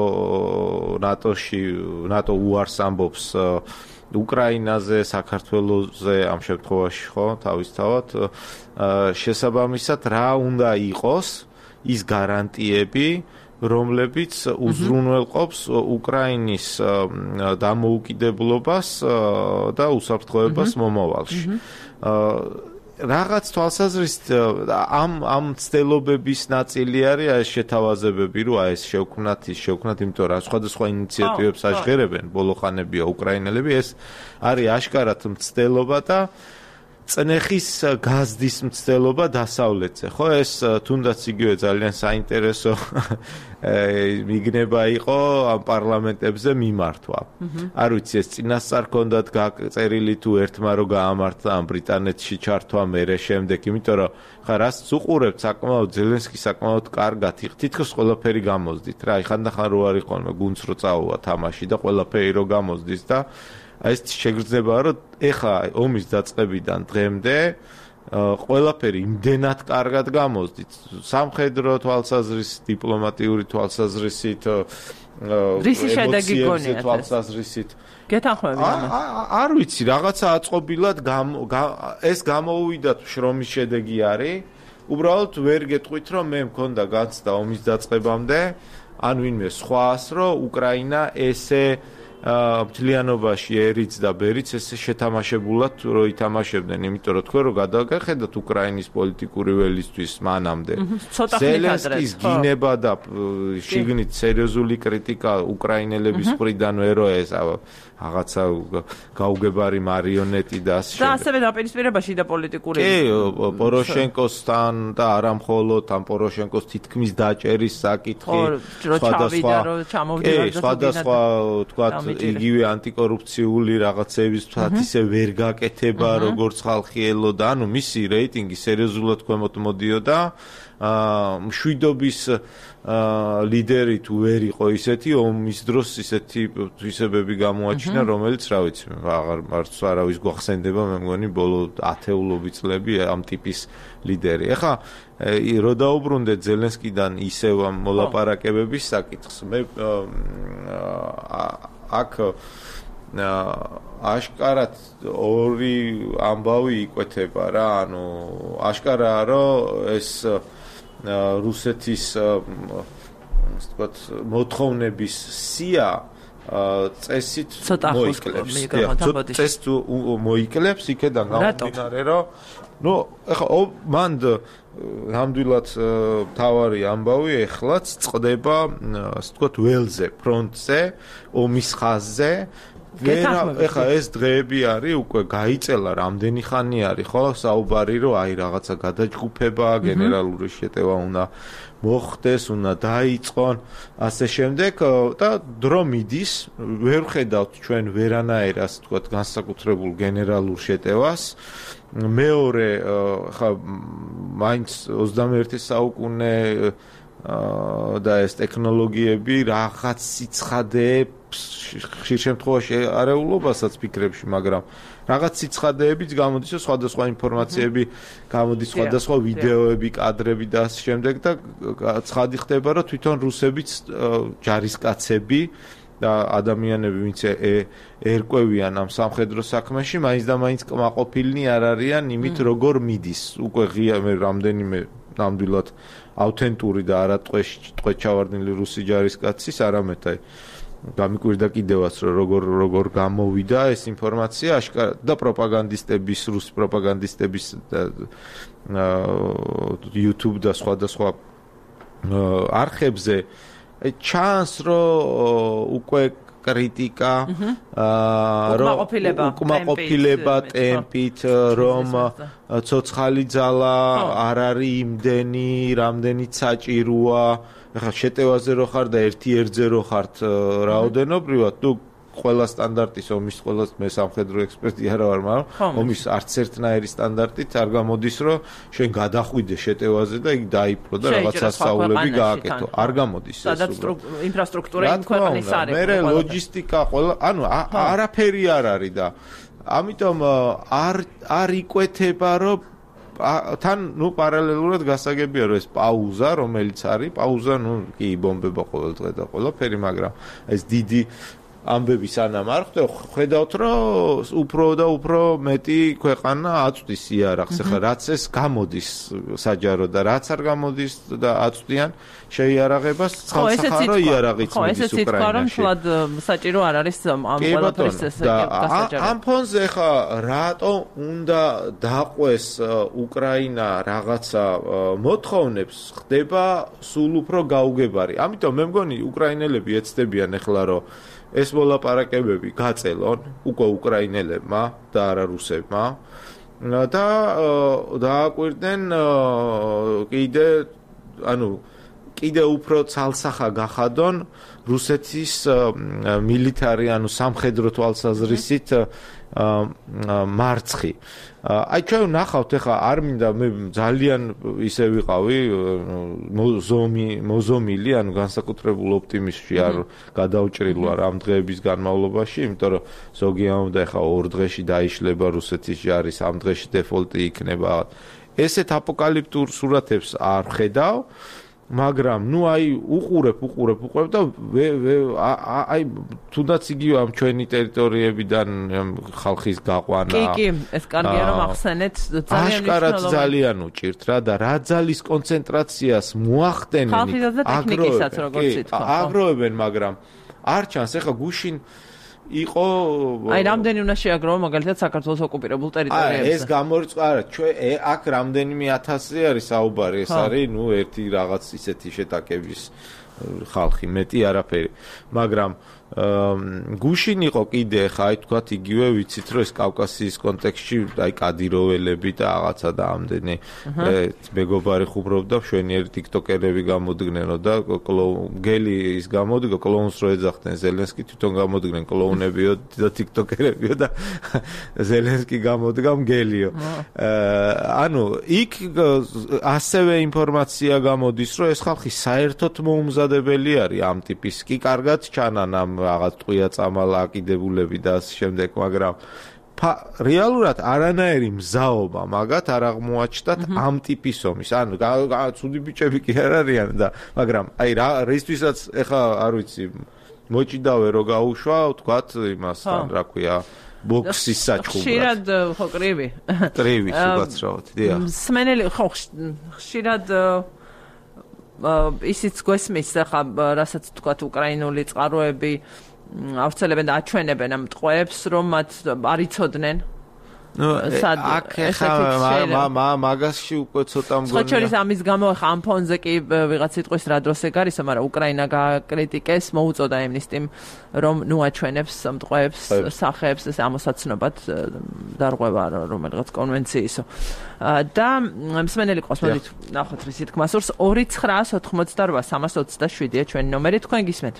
ნატო უარს ამბობს უკრაინაზე, საქართველოზე ამ შემთხვევაში ხო, თავისთავად შესაბამისად რა უნდა იყოს ის გარანტიები, რომლებიც უზრუნველყოფს უკრაინის დამოუკიდებლობას და უსაფრთხოებას მომავალში. რაღაც თვალსაზრისით ამ ცდილობების ნაწილი არის ეს შეთავაზებები, რომ ეს შევქმნათ, იმიტომ რომ სხვადასხვა ინიციატივებს აჟღერებენ ბოლოხანებია უკრაინელები, ეს არის აშკარად მცდელობა და წნეხის გაზდის მცდელობა დასავლეთზე. ხო, ეს თუნდაც იგივე ძალიან საინტერესო მიგნება იყო ამ პარლამენტებზე მიმართვა. არ ვიცი ეს წინასწარ ქონდათ გაწერილი თუ ერთმა რო გაამართლა ამ ბრიტანეთში ჩართვა მერე შემდეგ, იმიტომ რომ ხა რაც უყურებთ საკმაოდ ზელენსკი საკმაოდ კარგად თითქოს ყველაფერი გამოზდით რა. ხანდახან რო არის ხოლმე გუნდს რო წაუვა თამაში და ყველაფერი რო გამოზდის და ეს შეგრძნება რომ ეხა ომის დაწყებიდან დღემდე ყველაფერი იმდენად კარგად გამოზდით სამხედრო თვალსაზრისით, დიპლომატიური თვალსაზრისით, რისი შედეგი გონიათ თვალსაზრისით. გეთანხმები ამას? არ ვიცი, რაღაცა აწყობილად ეს გამოუვიდათ შრომის შედეგი არის. უბრალოდ ვერ გეტყვით რომ მე მქონდა განცდა ომის დაწყებამდე, ან ვინმე სხვას რომ უკრაინა ესე მთლიანობაში ერიც და ბერიც ესე შეთამაშებულად რო ითამაშებდნენ, იმიტომ რომ თქვენ რო გადაგახედათ უკრაინის პოლიტიკური ველისთვის მანამდე ზელენსკის გინება და შიგნით სერიოზული კრიტიკა უკრაინელების მხრიდან ვერო ეს რაღაცა გაუგებარი მარიონეტი და ასე და ასევე დაპირისპირებაში და პოლიტიკური პოროშენკოსთან და არა მხოლოდ ამ პოროშენკოს თითქმის დაჭერის საკითხი სხვადასხვა თქვა იგივე ანტიკორუფციული რაღაცების ისე ვერ გაკეთება როგორც ხალხი ელოდა, ანუ მისი რეიტინგი სერიოზულად ქვემოთ მოდიოდა. მშვიდობის ლიდერი თუ ვერ იყო ისეთი ომის დროს ისეთი თვისებები გამოაჩინა, რომელიც რა ვიცი, არც არავის გვახსენდება, მე მგონი ბოლო ათეულობით წლები ამ ტიპის ლიდერი. ეხლა რო დაუბრუნდეთ ზელენსკიდან ისევ ამ მოლაპარაკებების საკითხს, მე აქ აშკარად ორი ამბავი იკვეთება რა, ანუ აშკარაა რომ ეს რუსეთის ვთქვათ მოთხოვნების სია წესით მოიკლებს. წესით მოიკლებს იქედან გამომდინარე რომ ეხლა მან ნამდვილად თავარი ამბავი ეხლაც წყდება ასე ვთქვათ ველზე, ფრონტზე, ომის ხაზზე ეხა ეს დღეები არის უკვე გაიწელა რამდენი ხანი არის ხო საუბარი რომ აი რაღაცა გადაჯგუფება გენერალური შეტევა უნდა მოხდეს უნდა დაიწყონ ასე შემდეგ და დრო მიდის ვერ ხედავთ ჩვენ ვერანაირას თქვა განსაკუთრებულ გენერალურ შეტევას მეორე ხა მაინც 21 საუკუნე და ეს ტექნოლოგიები რაღაც სიცხადეებს ხშირ შემთხვევაში არეულობასაც ფიქრებში, მაგრამ რაღაც სიცხადეებიც გამოდის, სხვადასხვა ინფორმაციები გამოდის, სხვადასხვა ვიდეოები, კადრები და ასე შემდეგ და ცხადი ხდება, რომ თვითონ რუსებიც ჯარისკაცები და ადამიანები, ვინც ერკვევიან ამ სამხედრო საქმეში, მაინც და მაინც კმაყოფილნი არ არიან იმით, როგორ მიდის. უკვე ღია მე რამდენიმე ნამდვილად ავთენტური და არა ტყვე ჩავარდნილი რუსი ჯარისკაცის, არამედ აი გამიკვირდა კიდევაც რომ როგორ გამოვიდა ეს ინფორმაცია აშკარად და პროპაგანდისტების რუსი პროპაგანდისტების YouTube და სხვადასხვა არხებზე ჩანს რომ უკვე კრიტიკა უკმაყოფილება ტემპით რომ ცოცხალი ძალა არ არის იმდენი რამდენიც საჭიროა ახლა შეტევაზე რო ხარ და ერთ-ერთზე რო ხართ რაოდენობრივად თუ ყველა სტანდარტის ომის ყველა მე სამხედრო ექსპერტი არა ვარ მაგრამ ომის არც ერთნაირი სტანდარტით არ გამოდის რომ შენ გადახვიდე შეტევაზე და იქ დაიპყრო და რაღაც სასწაულები გააკეთო არ გამოდის ეს სადაც ინფრასტრუქტურა იმ ქვეყნის არის მე ლოჯისტიკა ყველა ანუ არაფერი არ არის და ამიტომ არ იკვეთება რომ თან ნუ პარალელურად გასაგებია რომ ეს პაუზა რომელიც არის პაუზა ნუ კი ბომბება ყოველ დღე და ყველაფერი მაგრამ ეს დიდი ამბები სანამ არ ხედავთ რომ უფრო და უფრო მეტი ქვეყანა აწვდის იარაღს ახლა რაც ეს გამოდის საჯარო და რაც არ გამოდის და აწვდიან შეიარაღებას ცხალსახარო იარაღიც მიდის უკრაინაში ხო საჭირო არ არის ამ ყველაფრის ეს გასაჯარო ამ ფონზე ახლა რატო უნდა დაყვეს უკრაინა რაღაცა მოთხოვნებს ხდება სულ უფრო გაუგებარი ამიტომ მე მგონი უკრაინელები ეცდებიან ახლა რომ ეს მოლაპარაკებები გაწელონ უკვე უკრაინელებმა და არა რუსებმა და დააკვირდნენ კიდე უფრო ცალსახა გახადონ რუსეთის მილიტარი ანუ სამხედრო თვალსაზრისით მარცხი აი ჩვენ ნახავთ ახლა არ მინდა მე ძალიან ისე ვიყავი მოზომილი ანუ განსაკუთრებულ ოპტიმიზმში არ გადაუჭრილვარ ამ დღეების განმავლობაში იმიტომ რომ ზოგი ამბობდა ახლა 2 დღეში დაიშლება რუსეთის ჯარი 3 დღეში დეფოლტი იქნება ესეთ აპოკალიფტურ სურათებს არ ხედავ მაგრამ ნუ აი უყურებ და აი თუნდაც იგივე ამ ჩვენი ტერიტორიებიდან ხალხის გაყვანა კი ეს კარგია რომ ახსენეთ აშკარად ძალიან უჭირთ რა და რა ძალის კონცენტრაციას მოახდენენ ხალხისაც და ტექნიკისაც როგორც ითქვა აგროვებენ მაგრამ არ ჩანს ეხა გუშინ იყო აი რამდენი უნდა შეაგროვო მაგალითად საქართველოს ოკუპირებულ ტერიტორიებზე ეს გამორიცხვა ჩვენ აქ რამდენიმე 1000-ზე არის საუბარი ეს არის ნუ ერთი რაღაც ისეთი შეტაკების ხალხი მეტი არაფერი მაგრამ გუშინ იყო კიდე ხა აი თქვათ იგივე ვიცით რომ ეს კავკასიის კონტექსტში აი კადიროველები და რაღაცა და ამდენი მეგობარი ხუბრობდა მშვენიერი ტიქტოკერები გამოდგნენო და გელი ის გამოდგა კლოუნს რო ეძახდნენ ზელენსკი თვითონ გამოდგნენ კლოუნებიო და ტიქტოკერებიო და ზელენსკი გამოდგა მგელიო ანუ იქ ასევე ინფორმაცია გამოდის რომ ეს ხალხი საერთოდ მოუმზადებელი არის ამ ტიპის კი კარგად ჩანან ამ რაღაც ტყვია წამალა აკიდებულები და ასე შემდეგ, მაგრამ რეალურად არანაირი მზაობა მაგათ არ აღმოაჩნდათ ამ ტიპის ომის. ანუ ცუდი ბიჭები კი არ არიან და მაგრამ აი რისთვისაც ეხა არ ვიცი მოჭიდავე რო გაუშვა, ვთქვათ იმასთან, რა ქვია, ბოქსის საჩხუბრად. ხშირად ხო კრივი. კრივი უკაცრავად, დიახ. სმენელი ხო ხშირად ისიც გვესმის ახლა რასაც თქვათ უკრაინული წყაროები ავრცელებენ და აჩვენებენ ამ ტყვეებს რომ მათ არ იცოდნენ მაგასში უკვე ცოტა მგონია. ხოჩორის ამის გამო ხა ამ ფონზე კი ვიღაც სიტყვის რა დროს ეგარისო, მაგრამ უკრაინა გაკრიტიკეს, მოუწოდა ამნისტიმ, რომ ნუ აჩვენებს მტყვეებს, სახეებს ეს ამოსაცნობად დარღვევა რომელიღაც კონვენციისო. და მსმენელი ყავს, მოდით ნახოთ რის თქმა სურს 2988327-ია ჩვენი ნომერი, თქვენ გისმენთ.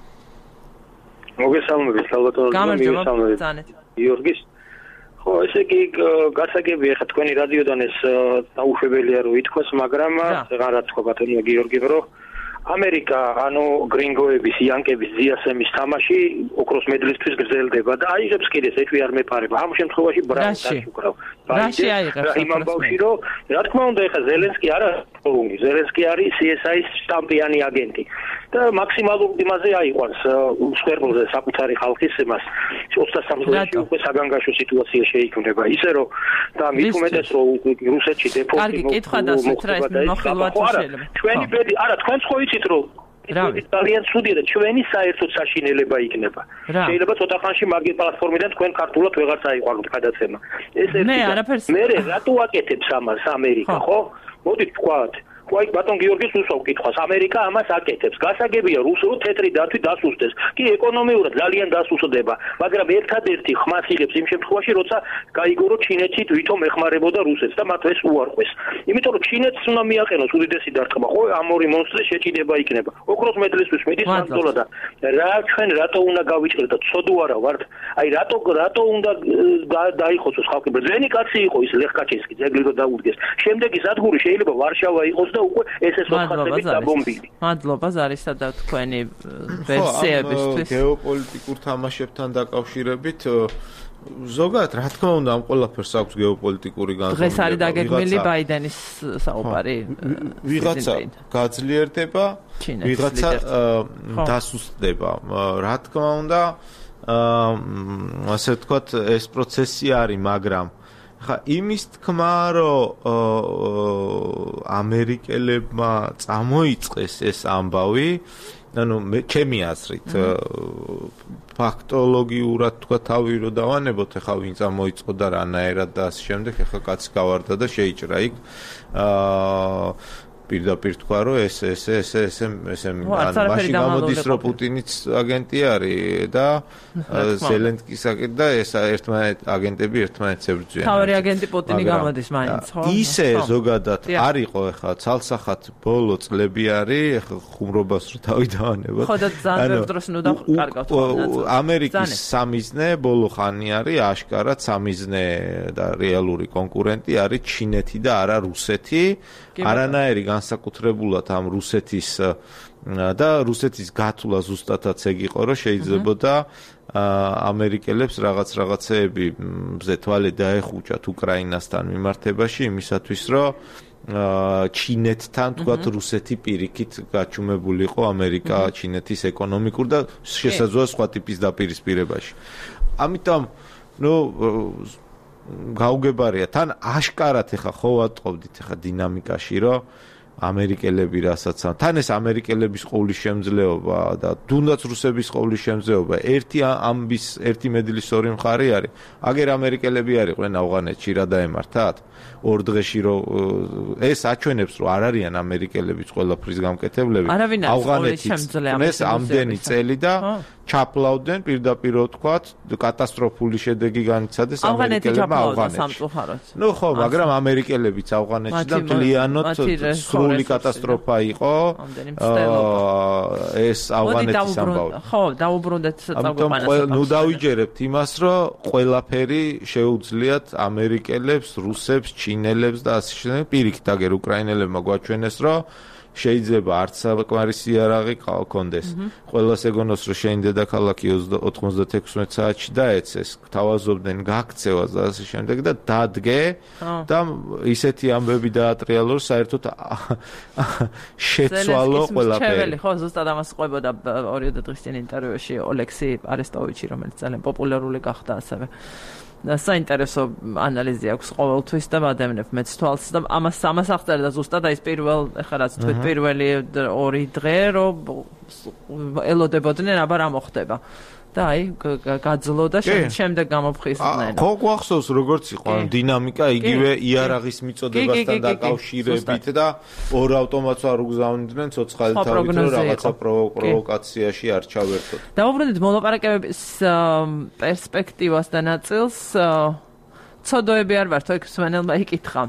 მოგესალმებით, ალბათ გამარჯობა, გიორგის. ხო, ესე იგი გასაგებია ხა თქვენი რადიოდან ეს დაუშვებელია რომ ითქვას, მაგრამ რა თქვა ბატონო გიორგი, რომ ამერიკა, ანუ გრინგოების, იანკების, ძიასემის თამაში ოქროს მედლისთვის გრძელდება და აიღებს კიდეს ეჭვი არ მეპარება. ამ შემთხვევაში ბრალს უკრავ. რაში აიღებს? იმ ამბავში რომ რა თქმა უნდა ეხა ზელენსკი არა პოლონი, ზელენსკი არის CSI-ის შტამპიანი აგენტი. და მაქსიმალურ იმაზე აიყვანს სხერბლზე საკუთარი ხალხის იმას 23 წელს უკვე საგანგაშო სიტუაცია შეიქმნება ისე რომ და მით უმეტეს რომ რუსეთში დეფოლტი კარგი კითხვა დასვით რა ეს მოხელვათ შეიძლება ჩვენი ბედი არა თქვენც ხო იცით რომ ძალიან ცუდია და ჩვენი საერთოდ საშინელება იქნება შეიძლება ცოტა ხანში მაგის პლატფორმიდან თქვენ ქართულად ვეღარც აიყვანოთ გადაცემა ეს ერთი მე რატო აკეთებს ამას ამერიკა ხო მოდით ვთქვათ Quite baton Georgis უსვავ კითხვას ამერიკა ამას აკეთებს. გასაგებია რუსულ თეთრი დათვი დასუსტეს. კი ეკონომიურად ძალიან დასუსტდება, მაგრამ ერთადერთი ხმას იღებს იმ შემთხვევაში, როცა გაიგო ჩინეთი თვითონ ეხმარებოდა რუსეთს და მათ ეს უარყვეს. იმიტომ რომ ჩინეთს უნდა მიაყენოს უდიდესი დარტყმა, ხო, ამ ორი მონსტრის შეჭიდება იქნება. ოქროს მედლისთვის მიდის მანძოლა და რა ჩვენ რატო უნდა გავიჭრეთ და ცოდო არა ვართ? აი რატო უნდა დაიხოცოს ხალხი? ბრძენი კაცი იყო ის ლეხკაჩინსკი, ძეგლი რო დაუდგეს. შემდეგი სადგური შეიძლება ვარშავა იყოს და უკვე SS 400-ები დაბომბილი. მადლობა ზარისა და თქვენი ვერსიებისთვის. გეოპოლიტიკურ თამაშებთან დაკავშირებით ზოგადად რა თქმა უნდა ამ ყველაფერს აქვს გეოპოლიტიკური განზომილება. დღეს არის დაგეგმილი ბაიდენის საუბარი. ვიღაცა გაძლიერდება, ვიღაცა დასუსტდება. რა თქმა უნდა ასე ვთქვათ ეს პროცესი არის, მაგრამ ხა იმის თქმა რომ ამერიკელებმა წამოიწყეს ეს ამბავი ანუ ჩემი აზრით ფაქტოლოგიურად თქვა თავი რომ დავანებოთ ახლა ვინ წამოიწყო და რანაირად და ასე შემდეგ ახლა კაცი გავარდა და შეიჭრა იქ პირდაპირ თქვა რომ ეს მაშინ გამოდის რომ პუტინიც აგენტი არის და ზელენსკის აგენტი და ეს ერთმანეთ აგენტები ერთმანეთს ებრძვიან. თავი აგენტი პუტინი გამოდის მაინც, ხო? ისე ზოგადად არისო ახლა ცალსახად ბოლო წლები არის, ახლა ხუმრობას რო თავი დავანებოთ. ხო და ძალიან დროს ნუ დაკარგავთ. ამერიკის სამიზნე ბოლო ხანი არის აშკარად სამიზნე და რეალური კონკურენტი არის ჩინეთი და არა რუსეთი. არანაირი განსაკუთრებულად ამ რუსეთის და რუსეთის გათვლა ზუსტადაც ეგ იყო რომ შეიძლებოდა ამერიკელებს რაღაცეები მზე თვალე დაეხუჭათ უკრაინასთან მიმართებაში იმისათვის რომ ჩინეთთან თქვათ რუსეთი პირიქით გაჩუმებულიყო ამერიკა ჩინეთის ეკონომიკურ და შესაძლოა სხვა ტიპის დაპირისპირებაში. ამიტომ ნუ გაუგებარია თან აშკარად ეხა ხო ვატყობდით ეხა დინამიკაში რომ ამერიკელები რასაც თან ეს ამერიკელების ყოვლის შემძლეობა და თუნდაც რუსების ყოვლის შემძლეობა ერთი მედლის ორი მხარე არის აგერ ამერიკელები არიყვნენ ავღანეთში რა დაემართათ ორ დღეში რომ ეს აჩვენებს რომ არ არიან ამერიკელებიც ყველაფრის გამკეთებლები ავღანეთში ეს ამდენი წელი და ჩაფლავდნენ პირდაპირ თქვათ კატასტროფული შედეგი განიცადეს ამერიკელებმა ავღანეთში. ნუ ხო, მაგრამ ამერიკელებიც ავღანეთში და მთლიანად სრული კატასტროფა იყო. ეს ავღანეთის ამბავი. ხო, დაუბრუნდეთ წაგვიყვანეს. ნუ დავიჯერებთ იმას, რომ ყველაფერი შეუძლიათ ამერიკელებს, რუსებს, ჩინელებს და ასე შემდეგ პირიქით აგერ უკრაინელებმა გვაჩვენეს, რომ შეიძლება არც საკმარისი იარაღი გქონდეს. ყველას ეგონოს რომ შენ დედაქალაქი 96 საათში დაეცეს, გთავაზობდნენ გაქცევას და ასე შემდეგ და დადგე და ისეთი ამბები დაატრიალო რომ საერთოდ შეცვალო ყველაფერი. ხო, ზუსტად ამას ყვებოდა 2 დღის წინ ინტერვიუში ოლექსი არესტოვიჩი, რომელიც ძალიან პოპულარული გახდა ასევე. საინტერესო ანალიზი აქვს ყოველთვის და ვადევნებ მეც თვალს და ამას აღწერდა ზუსტად აი ეს ახლა რაც თქვით პირველი 2 დღე რომ ელოდებოდნენ აბა რა მოხდება და აი გაძლო და შემდეგ გამოფხიზდნენ. ხო გვახსოვს როგორც იყო ამ დინამიკა იგივე იარაღის მიწოდებასთან დაკავშირებით და ორ ავტომატს არ უგზავნიდნენ ცოცხალი თავით რომ რაღაცა პროვოკაციაში არ ჩავერთოთ. დავუბრუნდით მოლაპარაკებების პერსპექტივას და ნაწილს ცოდოები არ ვართ, იქ სვენელმა იკითხა.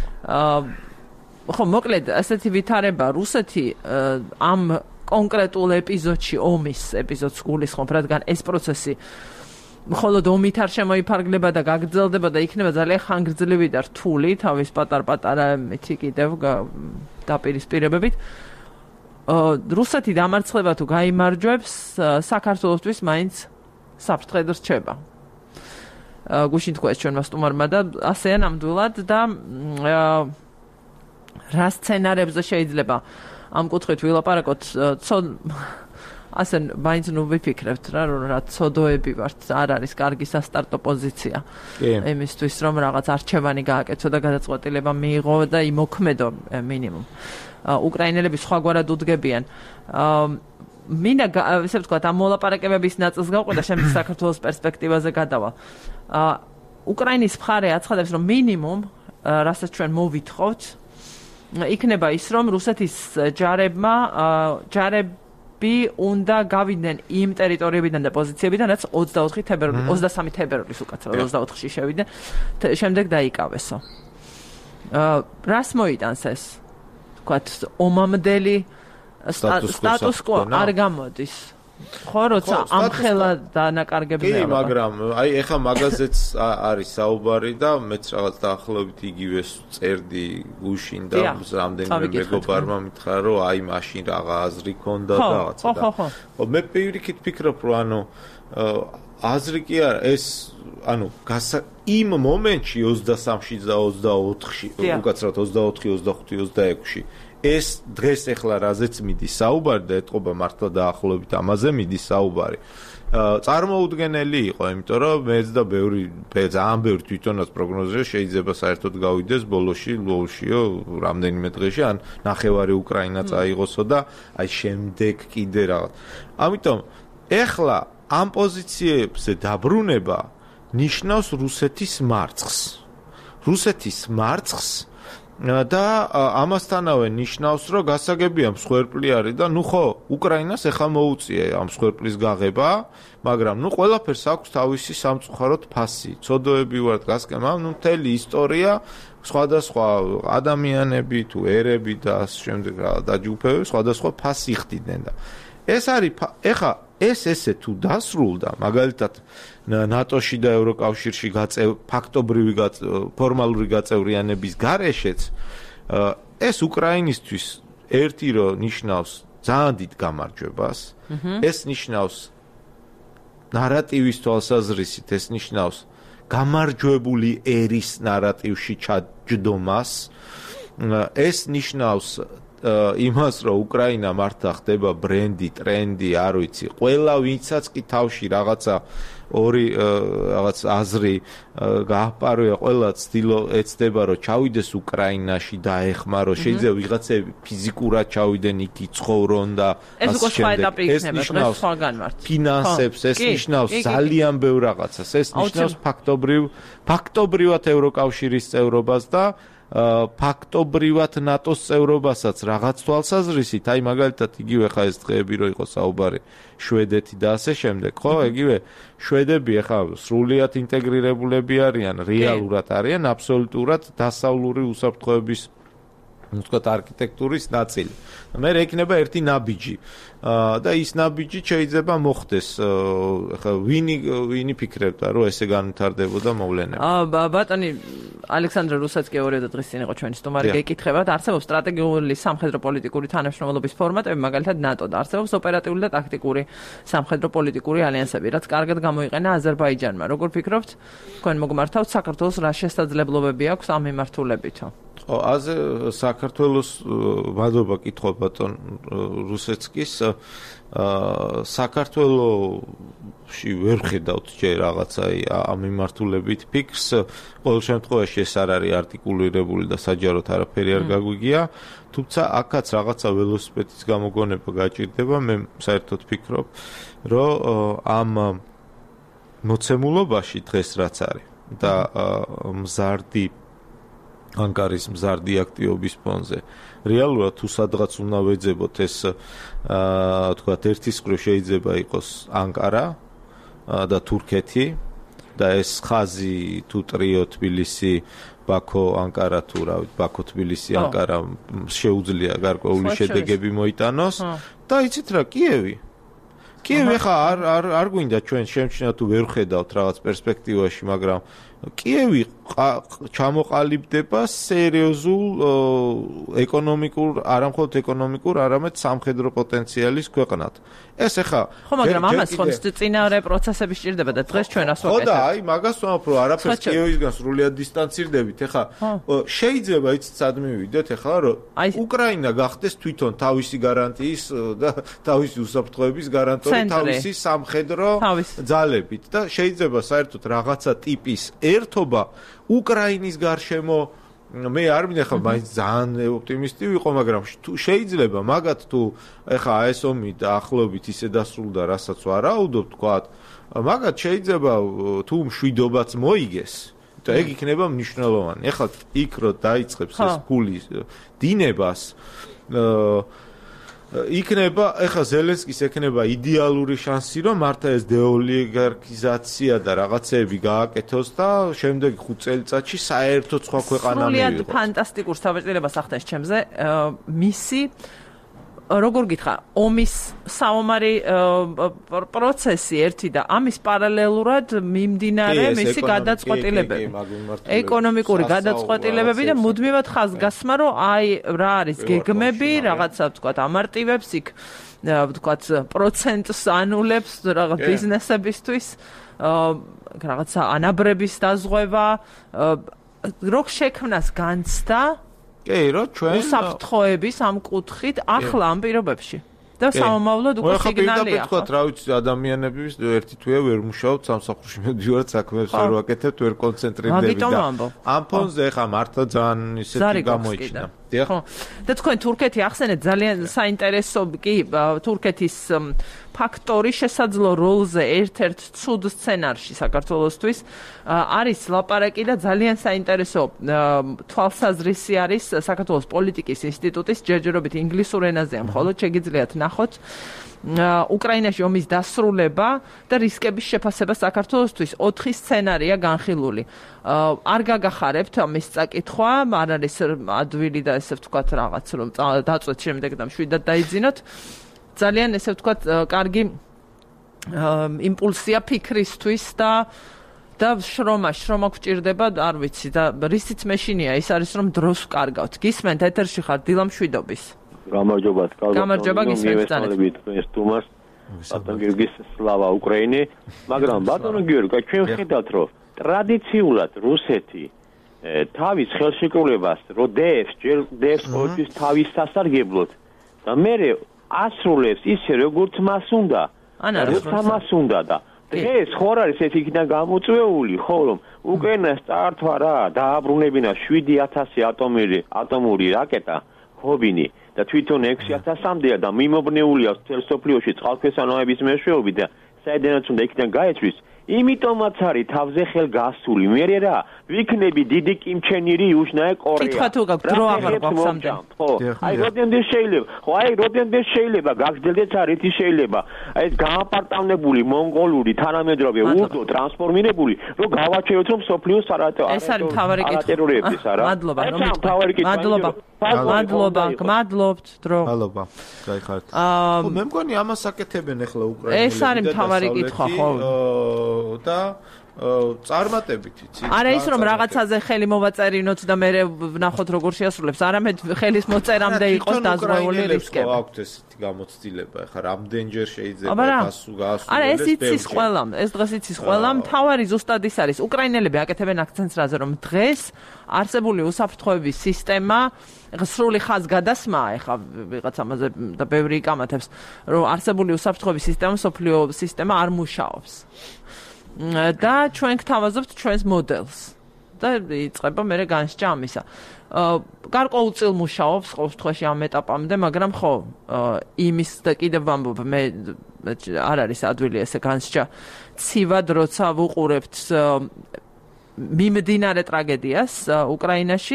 ხო მოკლედ ასეთი ვითარება რუსეთი ამ კონკრეტულ ეპიზოდში ომის ეპიზოდს გულისხმობ, რადგან ეს პროცესი მხოლოდ ომით არ შემოიფარგლება და გაგრძელდება და იქნება ძალიან ხანგრძლივი და რთული თავის პატარ-პატარა მითი კიდევ დაპირისპირებებით. რუსეთი დამარცხება თუ გაიმარჯვებს, საქართველოსთვის მაინც საფრთხედ რჩება. გუშინ თქვა ჩვენმა სტუმარმა და ასეა ნამდვილად და რა სცენარებზე შეიძლება ამ კუთხით ვილაპარაკოთ, ასე მაინც ნუ ვიფიქრებთ რა ცოდოები ვართ, არ არის კარგი სასტარტო პოზიცია იმისთვის, რომ რაღაც არჩევანი გააკეთო და გადაწყვეტილება მიიღო და იმოქმედო მინიმუმ. უკრაინელები სხვაგვარად უდგებიან. მინდა ესე ვთქვათ, ამ მოლაპარაკებების ნაწილს გავყვე და შემდეგ საქართველოს პერსპექტივაზე გადავალ. უკრაინის მხარე აცხადებს, რომ მინიმუმ, რასაც ჩვენ მოვითხოვთ, იქნება ის, რომ რუსეთის ჯარები უნდა გავიდნენ იმ ტერიტორიებიდან და პოზიციებიდან, რაც 23 თებერვლის უკაცრავად 24-ში შევიდნენ, შემდეგ დაიკავესო. რას მოიტანს ეს? ვთქვათ, ომამდელი სტატუს quo არ გამოდის. ხო, როცა ამხელა დანაკარგებზე. კი, მაგრამ აი ეხა მაგაზეც არის საუბარი და მეც რაღაც დაახლოებით იგივე წერდი გუშინ და რამდენიმე მეგობარმა მითხრა, რომ აი მაშინ რაღა აზრი ქონდა და რაღაცა და. ხო, მე პირიქით ფიქრობ, რომ ანუ აზრი კი არა, ეს ანუ იმ მომენტში 23-ში და 24-ში, უკაცრავად 24, 25, 26-ში ეს დღეს ახლა რაზეც მიდის საუბარი და ეთყობა მართლა დაახლოებით ამაზე მიდის საუბარი. წარმოუდგენელი იყო, იმიტომ რომ მეც და ძალიან ბევრი თვითონაც პროგნოზია შეიძლება საერთოდ გავიდეს ბოლოშიო რამდენიმე დღეში ან ნახევარი უკრაინა წაიღოსო და აი შემდეგ კიდე რაღაც. ამიტომ ახლა ამ პოზიციებზე დაბრუნება ნიშნავს რუსეთის მარცხს და ამასთანავე ნიშნავს, რომ გასაგებია მსხვერპლი არის და ნუ ხო, უკრაინას ეხლა მოუწია ამ მსხვერპლის გაღება, მაგრამ ნუ ყველაფერს აქვს თავისი სამწუხაროდ ფასი. ცოდოები ვართ გასკემ, ნუ მთელი ისტორია სხვადასხვა ადამიანები თუ ერები და ამ შემდეგ დაჯგუფებები სხვადასხვა ფასი ხდიდნენ და ეს არის ეხლა ესე თუ დასრულდა, მაგალითად ნატოში და ევროკავშირში ფაქტობრივი ფორმალური გაწევრიანების გარეშეც ეს უკრაინისთვის ერთი რომ ნიშნავს ძალიან დიდ გამარჯვებას, ეს ნიშნავს ნარატივის თვალსაზრისით, ეს ნიშნავს გამარჯვებული ერის ნარატივში ჩაჯდომას, ეს ნიშნავს იმას, რომ უკრაინა მართლა ხდება ბრენდი, ტრენდი, არ ვიცი, ყველა ვინცაც კი თავში რაღაცა რაღაც აზრი გააფაროა, ყველა ეცდება, რომ ჩავიდეს უკრაინაში და ეხმარო, შეიძლება ვიღაცები ფიზიკურად ჩავიდნენ იქ იცხოვრონ და ასე შემდეგ. ეს ნიშნავს ფინანსებს, ეს ნიშნავს ძალიან ბევრ რაღაცას, ეს ნიშნავს ფაქტობრივად ევროკავშირის წევრობას და ფაქტობრივად ნატოს წევრობასაც რაღაც თვალსაზრისით, აი მაგალითად იგივე ხა ეს დღეები რო იყო საუბარი შვედეთი და ასე შემდეგ, ხო, იგივე შვედები ხა სრულიად ინტეგრირებულები არიან, რეალურად არიან აბსოლუტურად დასავლური უსაფრთხოების ვთქვათ არქიტექტურის ნაწილი. მე რეკნება ერთი ნაბიჯი და ის ნაბიჯი შეიძლება მოხდეს. ხა ვინი ფიქრებდა, რომ ესე განვითარდებოდა მოვლენები? ბატონი ალექსანდრე რუსაცკი 2 დღის წინ იყო ჩვენი სტუმარი, გეკითხებათ, არსებობს სტრატეგიული სამხედრო პოლიტიკური თანამშრომლობის ფორმატები, მაგალითად ნატო და არსებობს ოპერატიული და ტაქტიკური სამხედრო პოლიტიკური ალიანსები, რაც კარგად გამოიყენა აზერბაიჯანმა. როგორ ფიქრობთ, თქვენ მოგმართავთ საქართველოს რა შესაძლებლობები აქვს ამ მიმართულებითო? აზე საქართველოს მადლობა კითხვა ბატონ რუსეცკის საქართველოში ვერ ხედავთ ჯერ რაღაცა ამ მიმართულებით ფიქრს ყოველ შემთხვევაში ეს არ არის არტიკულირებული და საჯაროდ არაფერი არ გაგვიგია თუმცა აქაც რაღაცა ველოსიპედის გამოგონება გაჭირდება მე საერთოდ ფიქრობ რომ ამ მოცემულობაში დღეს რაც არის და მზარდი ანკარის მზარდი აქტივობის ფონზე. რეალურად თუ სადღაც უნდა ვეძებოთ ეს თქვათ ერთის მხრივ შეიძლება იყოს ანკარა და თურქეთი და ეს ხაზი თუ ტრიო თბილისი ბაქო ანკარა თუ რა ვიცი ბაქო თბილისი ანკარა შეუძლია გარკვეული შედეგები მოიტანოს და იცით რა კიევი ხა არ გვინდა ჩვენ შემჩნია თუ ვერ ხედავთ რაღაც პერსპექტივაში მაგრამ კიევი ჩამოყალიბდება სერიოზულ ეკონომიკურ, არამხოლოდ ეკონომიკურ, არამედ სამხედრო პოტენციალის ქვეყნად. ეს ახლა ხო, მაგრამ ამას ხო წინარე პროცესები სჭირდება და დღეს ჩვენ ასე ვაკეთებთ. ხო და აი მაგას ვამბობ, რომ არაფერს კიევისგან სრულიად დისტანცირდებით. ახლა შეიძლება იცით სად მივიდეთ ახლა რომ უკრაინა გახდეს თვითონ თავისი გარანტიის და თავისი უსაფრთხოების გარანტორი თავისი სამხედრო ძალებით და შეიძლება საერთოდ რაღაცა ტიპის ერთობა უკრაინის გარშემო მე არ მინახავ მაინც ძალიან ოპტიმისტი ვიყო მაგრამ შეიძლება მაგათ თუ ეხა ეს ომი დაახლოებით ისე დასრულდა რასაც ვარაუდობ თქვათ მაგათ შეიძლება თუ მშვიდობაც მოიგეს და ეგ იქნება მნიშვნელოვანი ეხლა იქ რო დაიწყებს ეს ფულის დინებას იქნება ეხლა ზელენსკის ექნება იდეალური შანსი რომ მართლა ეს დეოლიგარქიზაცია და რაღაცეები გააკეთოს და შემდეგ 5 წელიწადში საერთოდ სხვა ქვეყანა მივიღოს. სრულიად ფანტასტიკურ საბჭირებას ახდენს ჩემზე მისი როგორ გითხრა ომის საომარი პროცესი ერთი და ამის პარალელურად მიმდინარე მისი გადაწყვეტილებები ეკონომიკური გადაწყვეტილებები და მუდმივად ხაზგასმა რომ აი რა არის გეგმები რაღაცა ვთქვათ ამარტივებს იქ ვთქვათ პროცენტს ანულებს რაღაც ბიზნესებისთვის რაღაცა ანაბრების დაზღვევა როგორ შექმნას განცდა კი, რო ჩვენ უსაფრთხოების ამ კუთხით ახლა ამ პირობებში. და სამომავლოდ უკვე სიგნალია. ხო, რა ვიცი, ადამიანების ერთი თვეა ვერ მუშაობთ სამსახურში, მედივარ საქმეებს ვერ ვაკეთებთ, ვერ კონცენტრირდებით და ამ ფონზე ხა მართლა ძალიან ისეთი გამოიჩინა. ხო. და თქვენ თურქეთი ახსენეთ ძალიან საინტერესო კი თურქეთის ფაქტორი შესაძლო როლზე ერთ-ერთ ცუდ სცენარში საქართველოსთვის არის ლაპარაკი და ძალიან საინტერესო თვალსაზრისი არის საქართველოს პოლიტიკის ინსტიტუტის ჯერჯერობით ინგლისურ ენაზეა მხოლოდ შეგიძლიათ ნახოთ უკრაინაში ომის დასრულება და რისკების შეფასება საქართველოსთვის 4 სცენარია განხილული. არ გაგახარებთ ამის წაკითხვა, არ არის ადვილი და ესე ვთქვათ რაღაც რომ დაწვეთ შემდეგ და მშვიდად დაიძინოთ. ძალიან ესე ვთქვათ კარგი იმპულსია ფიქრისთვის და შრომა გვჭირდება, არ ვიცი და რისიც მეშინია ის არის რომ დროს ვკარგავთ. გისმენთ ეთერში ხარ დილა მშვიდობის. გამარჯობა, გამარჯობა გისმენთ თანებით ეს თუმას ბატონ გიორგის სლავა უკრაინე მაგრამ ბატონო გიორგი ჩვენ ხედავთ რომ ტრადიციულად რუსეთი თავის ხელშეკრულებას რო დევს ყოველთვის თავის სასარგებლოდ და მე ასრულებს ისე როგორც მას უნდა მას უნდა და დღეს ხარ არის ეს იქიდან გამოწვეული ხო რომ უკრაინას წართვა რა დააბრუნებინა 7000 ატომური რაკეტა ხობინი და თვითონ 6000-მდეა და მიმობნეულია მთელ სოფლიოში წყალქვეშანოების მეშვეობით და საიდანაც უნდა იქიდან გაეცვის იმიტომაც არის თავზე ხელგასული მე რა ვიქნები დიდი კიმჩენირი იუჟნაე კორეა კითხვა თუ გაქვს დრო აღარ გვაქვს ამდენ ხო აი როდენდე შეიძლება გაგრძელდეს არითი შეიძლება აი ეს გააპარტავნებული მონღოლური თანამედროვე ურდო ტრანსფორმირებული რომ გავაჩეროთ რომ სოფლიოს ეს არის მთავარი კითხვა არა მადლობა მადლობა გმადლობთ დრო მადლობა გაიხარეთ ხო მე მგონი ამას აკეთებენ ახლა უკრაინელები ეს არის მთავარი კითხვა ხო და წარმატებით იცით. არა ის რომ რაღაცაზე ხელი მოვაწერინოთ და მე ვნახოთ როგორ შეასრულებს, არამედ ხელის მოწერამდე იყოს დაზღვეული რისკები. აქვთ ესეთი გამოცდილება, ხა რამდენჯერ შეიძლება გასულ. არა ეს იცის ყველამ, ეს დღეს იცის ყველამ, თავარი ზუსტად ის არის. უკრაინელები აკეთებენ აქცენტს რაზე რომ დღეს არსებული უსაფრთხოების სისტემა სრული ხაზგადასმაა, ეხა ვიღაც ამაზე და ბევრი იკამათებს, რომ არსებული უსაფრთხოების სისტემა, სოფლიო სისტემა არ მუშაობს. და ჩვენ გთავაზობთ ჩვენს მოდელს და იწყება მე განსჯა ამისა. გარკვეულწილ მუშაობს ყოველ შემთხვევაში ამ ეტაპამდე, მაგრამ ხო, იმის და კიდევ ვამბობ, მე არ არის ადვილი ესე განსჯა. ცივად როცა ვუყურებთ მიმდინარე ტრაგედიას უკრაინაში,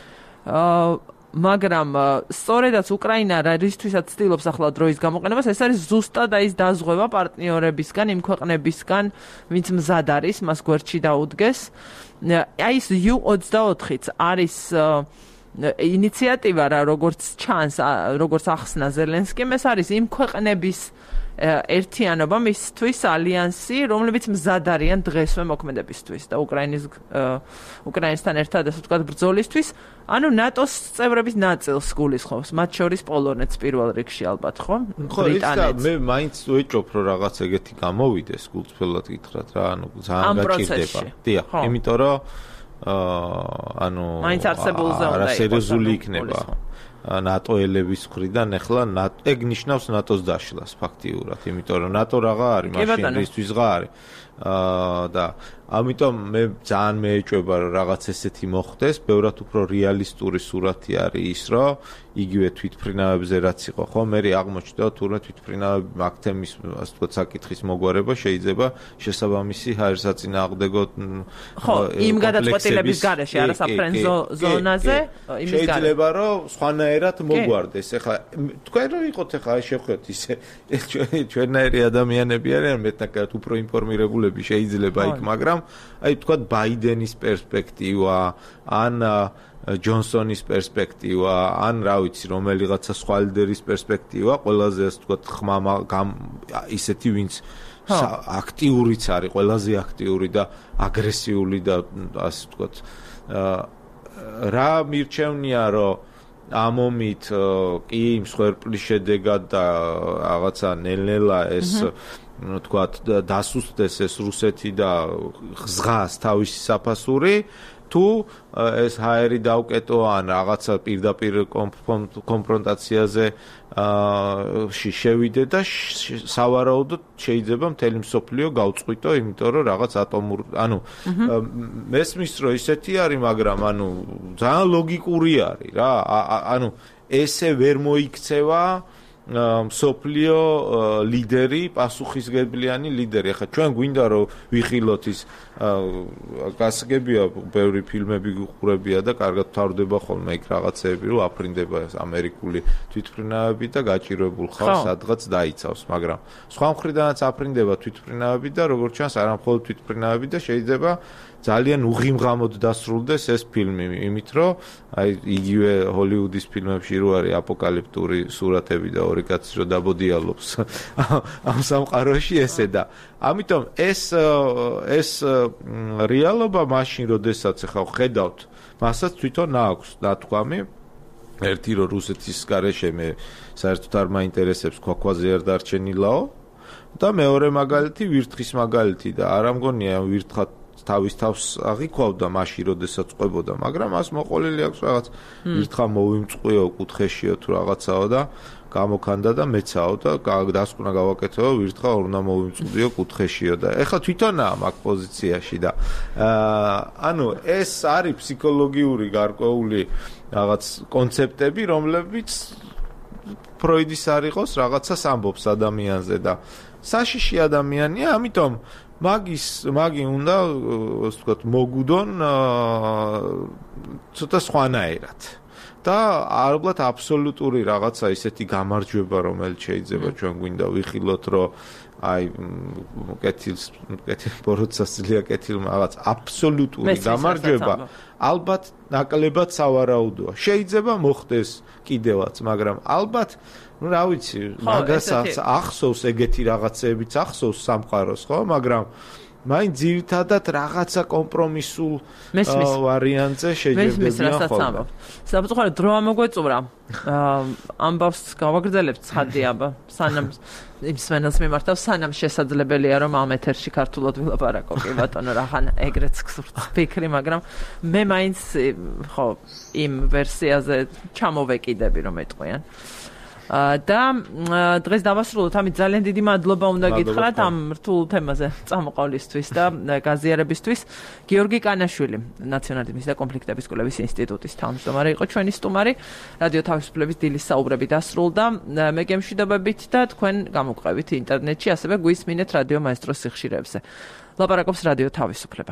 მაგრამ სწორედაც უკრაინა რისთვისაც ცდილობს ახლა დროის გამოყენებას, ეს არის ზუსტად ის დაზღვევა პარტნიორებისგან, იმ ქვეყნებისგან, ვინც მზად არის მას გვერდში დაუდგეს. აი ეს U-24-იც არის ინიციატივა რა, როგორც ჩანს, როგორც ახსნა ზელენსკიმ, ეს არის იმ ქვეყნების ერთიანობა, მისთვის ალიანსი, რომლებიც მზად არიან დღესვე მოქმედებისთვის და უკრაინასთან ერთად ასე ვთქვათ ბრძოლისთვის, ანუ ნატოს წევრების ნაწილს გულისხმობს, მათ შორის პოლონეთს პირველ რიგში ალბათ, ხო? ბრიტანეთს. მე მაინც ვეჭობ რომ რაღაც ეგეთი გამოვიდეს, გულწრფელად გითხრათ რა, ანუ ძალიან გაჭირდება. დიახ, იმიტომ რომ მაინც არსებულზე უნდა იყოს სერიოზული იქნება. ნატოელების მხრიდან ახლა ეგ ნიშნავს ნატოს დაშლას ფაქტიურად, იმიტომ რომ ნატო რაღა არის, მაშინ რისთვისღა არის. და ამიტომ მე ძალიან მეეჭვება რომ რაღაც ესეთი მოხდეს, ბევრად უფრო რეალისტური სურათი არის ის, რომ იგივე თვითმფრინავებზე რაც იყო, ხო, მე აღმოჩნდა თურმე თვითმფრინავები მაგთემის, ასე ვთქვათ, საკითხის მოგვარება შეიძლება შესაბამისი ჰაერსაწინააღმდეგო ხო, იმ გადაწყვეტილების გარეშე, არა საფრენზო ზონაზე, იმის გარეშე. შეიძლება რომ სხვანაირად მოგვარდეს. ეხლა თქვენ რო იყოთ ეხლა შევხვდეთ ისე ჩვენნაირი ადამიანები არიან მეტნაკლებად უფრო ინფორმირებულები შეიძლება იქ, მაგრამ აი თქვა ბაიდენის პერსპექტივა, ან ჯონსონის პერსპექტივა, ან რა ვიცი, რომელიღაცა სხვა ლიდერის პერსპექტივა, ყველაზე ასე ვთქვათ ხმამა ისეთი ვინც აქტიურიც არის, ყველაზე აქტიური და აგრესიული და ასე ვთქვათ რა მირჩევნია, რომ ამომით კი მსხვერპლის შედეგად და რაღაცა ნელ-ნელა ეს თქვათ დასუსტდეს ეს რუსეთი და ღზღას თავისი საფასური, თუ ეს ჰაერი დავკეტო ან რაღაცა პირდაპირ კონფრონტაციაზე შევიდე და სავარაუდოდ შეიძლება მთელი მსოფლიო გავწყვიტო, იმიტომ რომ რაღაც ატომურ, ანუ მესმის რომ ისეთი არის, მაგრამ ანუ ძალიან ლოგიკური არის რა, ანუ ესე ვერ მოიქცევა მსოფლიო ლიდერი, პასუხისმგებლიანი ლიდერი. ახლა ჩვენ გვინდა რომ ვიხილოთ ის გასაგებია, ბევრი ფილმები გიყურებია და კარგად თავდება ხოლმე იქ რაღაცეები, რომ აფრინდება ამერიკული თვითმფრინავები და გაჭირვებულ ხალხს სადღაც დაიცავს, მაგრამ სხვა მხრიდანაც აფრინდება თვითმფრინავები და როგორც ჩანს არა მხოლოდ თვითმფრინავები და შეიძლება ძალიან უღიმღამოდ დასრულდეს ეს ფილმი, იმით რომ აი იგივე ჰოლივუდის ფილმებში რო არის აპოკალიფტური სურათები და ორი კაცი რო დაბოდიალობს ამ სამყაროში ესე და ამიტომ ეს რეალობა მაშინ როდესაც ახლა ხედავთ, მასაც თვითონ აქვს ნათქვამი ერთი რომ რუსეთის გარეშე მე საერთოდ არ მაინტერესებს ქვაქვაზე არ დარჩენილაო და მეორე მაგალითი ვირთხის მაგალითი და არ ამგონია ვირთხა თავის თავს აღიქვავდა მაშინ როდესაც ყვებოდა, მაგრამ მას მოყოლილი აქვს რაღაც ვირთხა მოვიმწყუიო კუთხეშიო თუ რაღაცაო და გამოქანდა და მეცაო და დასკვნა გავაკეთეო ვირთხა უნდა მოვიმწყუდიო კუთხეშიო და ეხლა თვითონაა მაგ პოზიციაში და ანუ ეს არის ფსიქოლოგიური გარკვეული რაღაც კონცეპტები, რომლებიც ფროიდის არ იყოს რაღაცას ამბობს ადამიანზე და საშიში ადამიანია, ამიტომ მაგი უნდა, ასე ვთქვათ, მოგუდონ ცოტა სხვანაირად. და ალბათ აბსოლუტური რაღაცა ისეთი გამარჯვება, რომელიც შეიძლება ჩვენ გვინდა ვიხილოთ, რომ აი კეთილს ბოროტსასილია კეთილმა რაღაც აბსოლუტური გამარჯვება ალბათ ნაკლებად სავარაუდოა. შეიძლება მოხდეს კიდევაც, მაგრამ ალბათ ну რა ვიცი, მაგას ახსოვს ეგეთი რაღაცეებიც ახსოვს სამყაროს, ხო, მაგრამ მაინც ძირითადად რაღაცა კომპრომისულ ვარიანტზე შეჯერდებიან ხოლმე. საფუძვლად დრო ამოგვეწურა. ამბავს გავაგრძელებთ ცხადი აბა. სანამ იმ სვენელს მიმართავს, სანამ შესაძლებელია რომ ამ ეთერში ქართულად ვილაპარაკო, კი ბატონო, რახან ეგრეც გსურთ ფიქრი, მაგრამ მე მაინც ხო იმ ვერსიაზე ჩამოვეკიდები რომ ეტყვიან. და დღეს დავასრულოთ ამით ძალიან დიდი მადლობა უნდა გითხრათ ამ რთულ თემაზე წამოყოლისთვის და გაზიარებისთვის. გიორგი კანაშვილი, ნაციონალიზმის და კონფლიქტების კვლევის ინსტიტუტის თავმჯდომარე იყო ჩვენი სტუმარი. რადიო თავისუფლების დილის საუბრები დასრულდა. მე გემშვიდობებით და თქვენ გამოგვყევით ინტერნეტში, ასევე გვისმინეთ რადიო მაესტროს სიხშირეებზე. ლაპარაკობს რადიო თავისუფლება.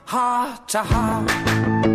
heart to heart.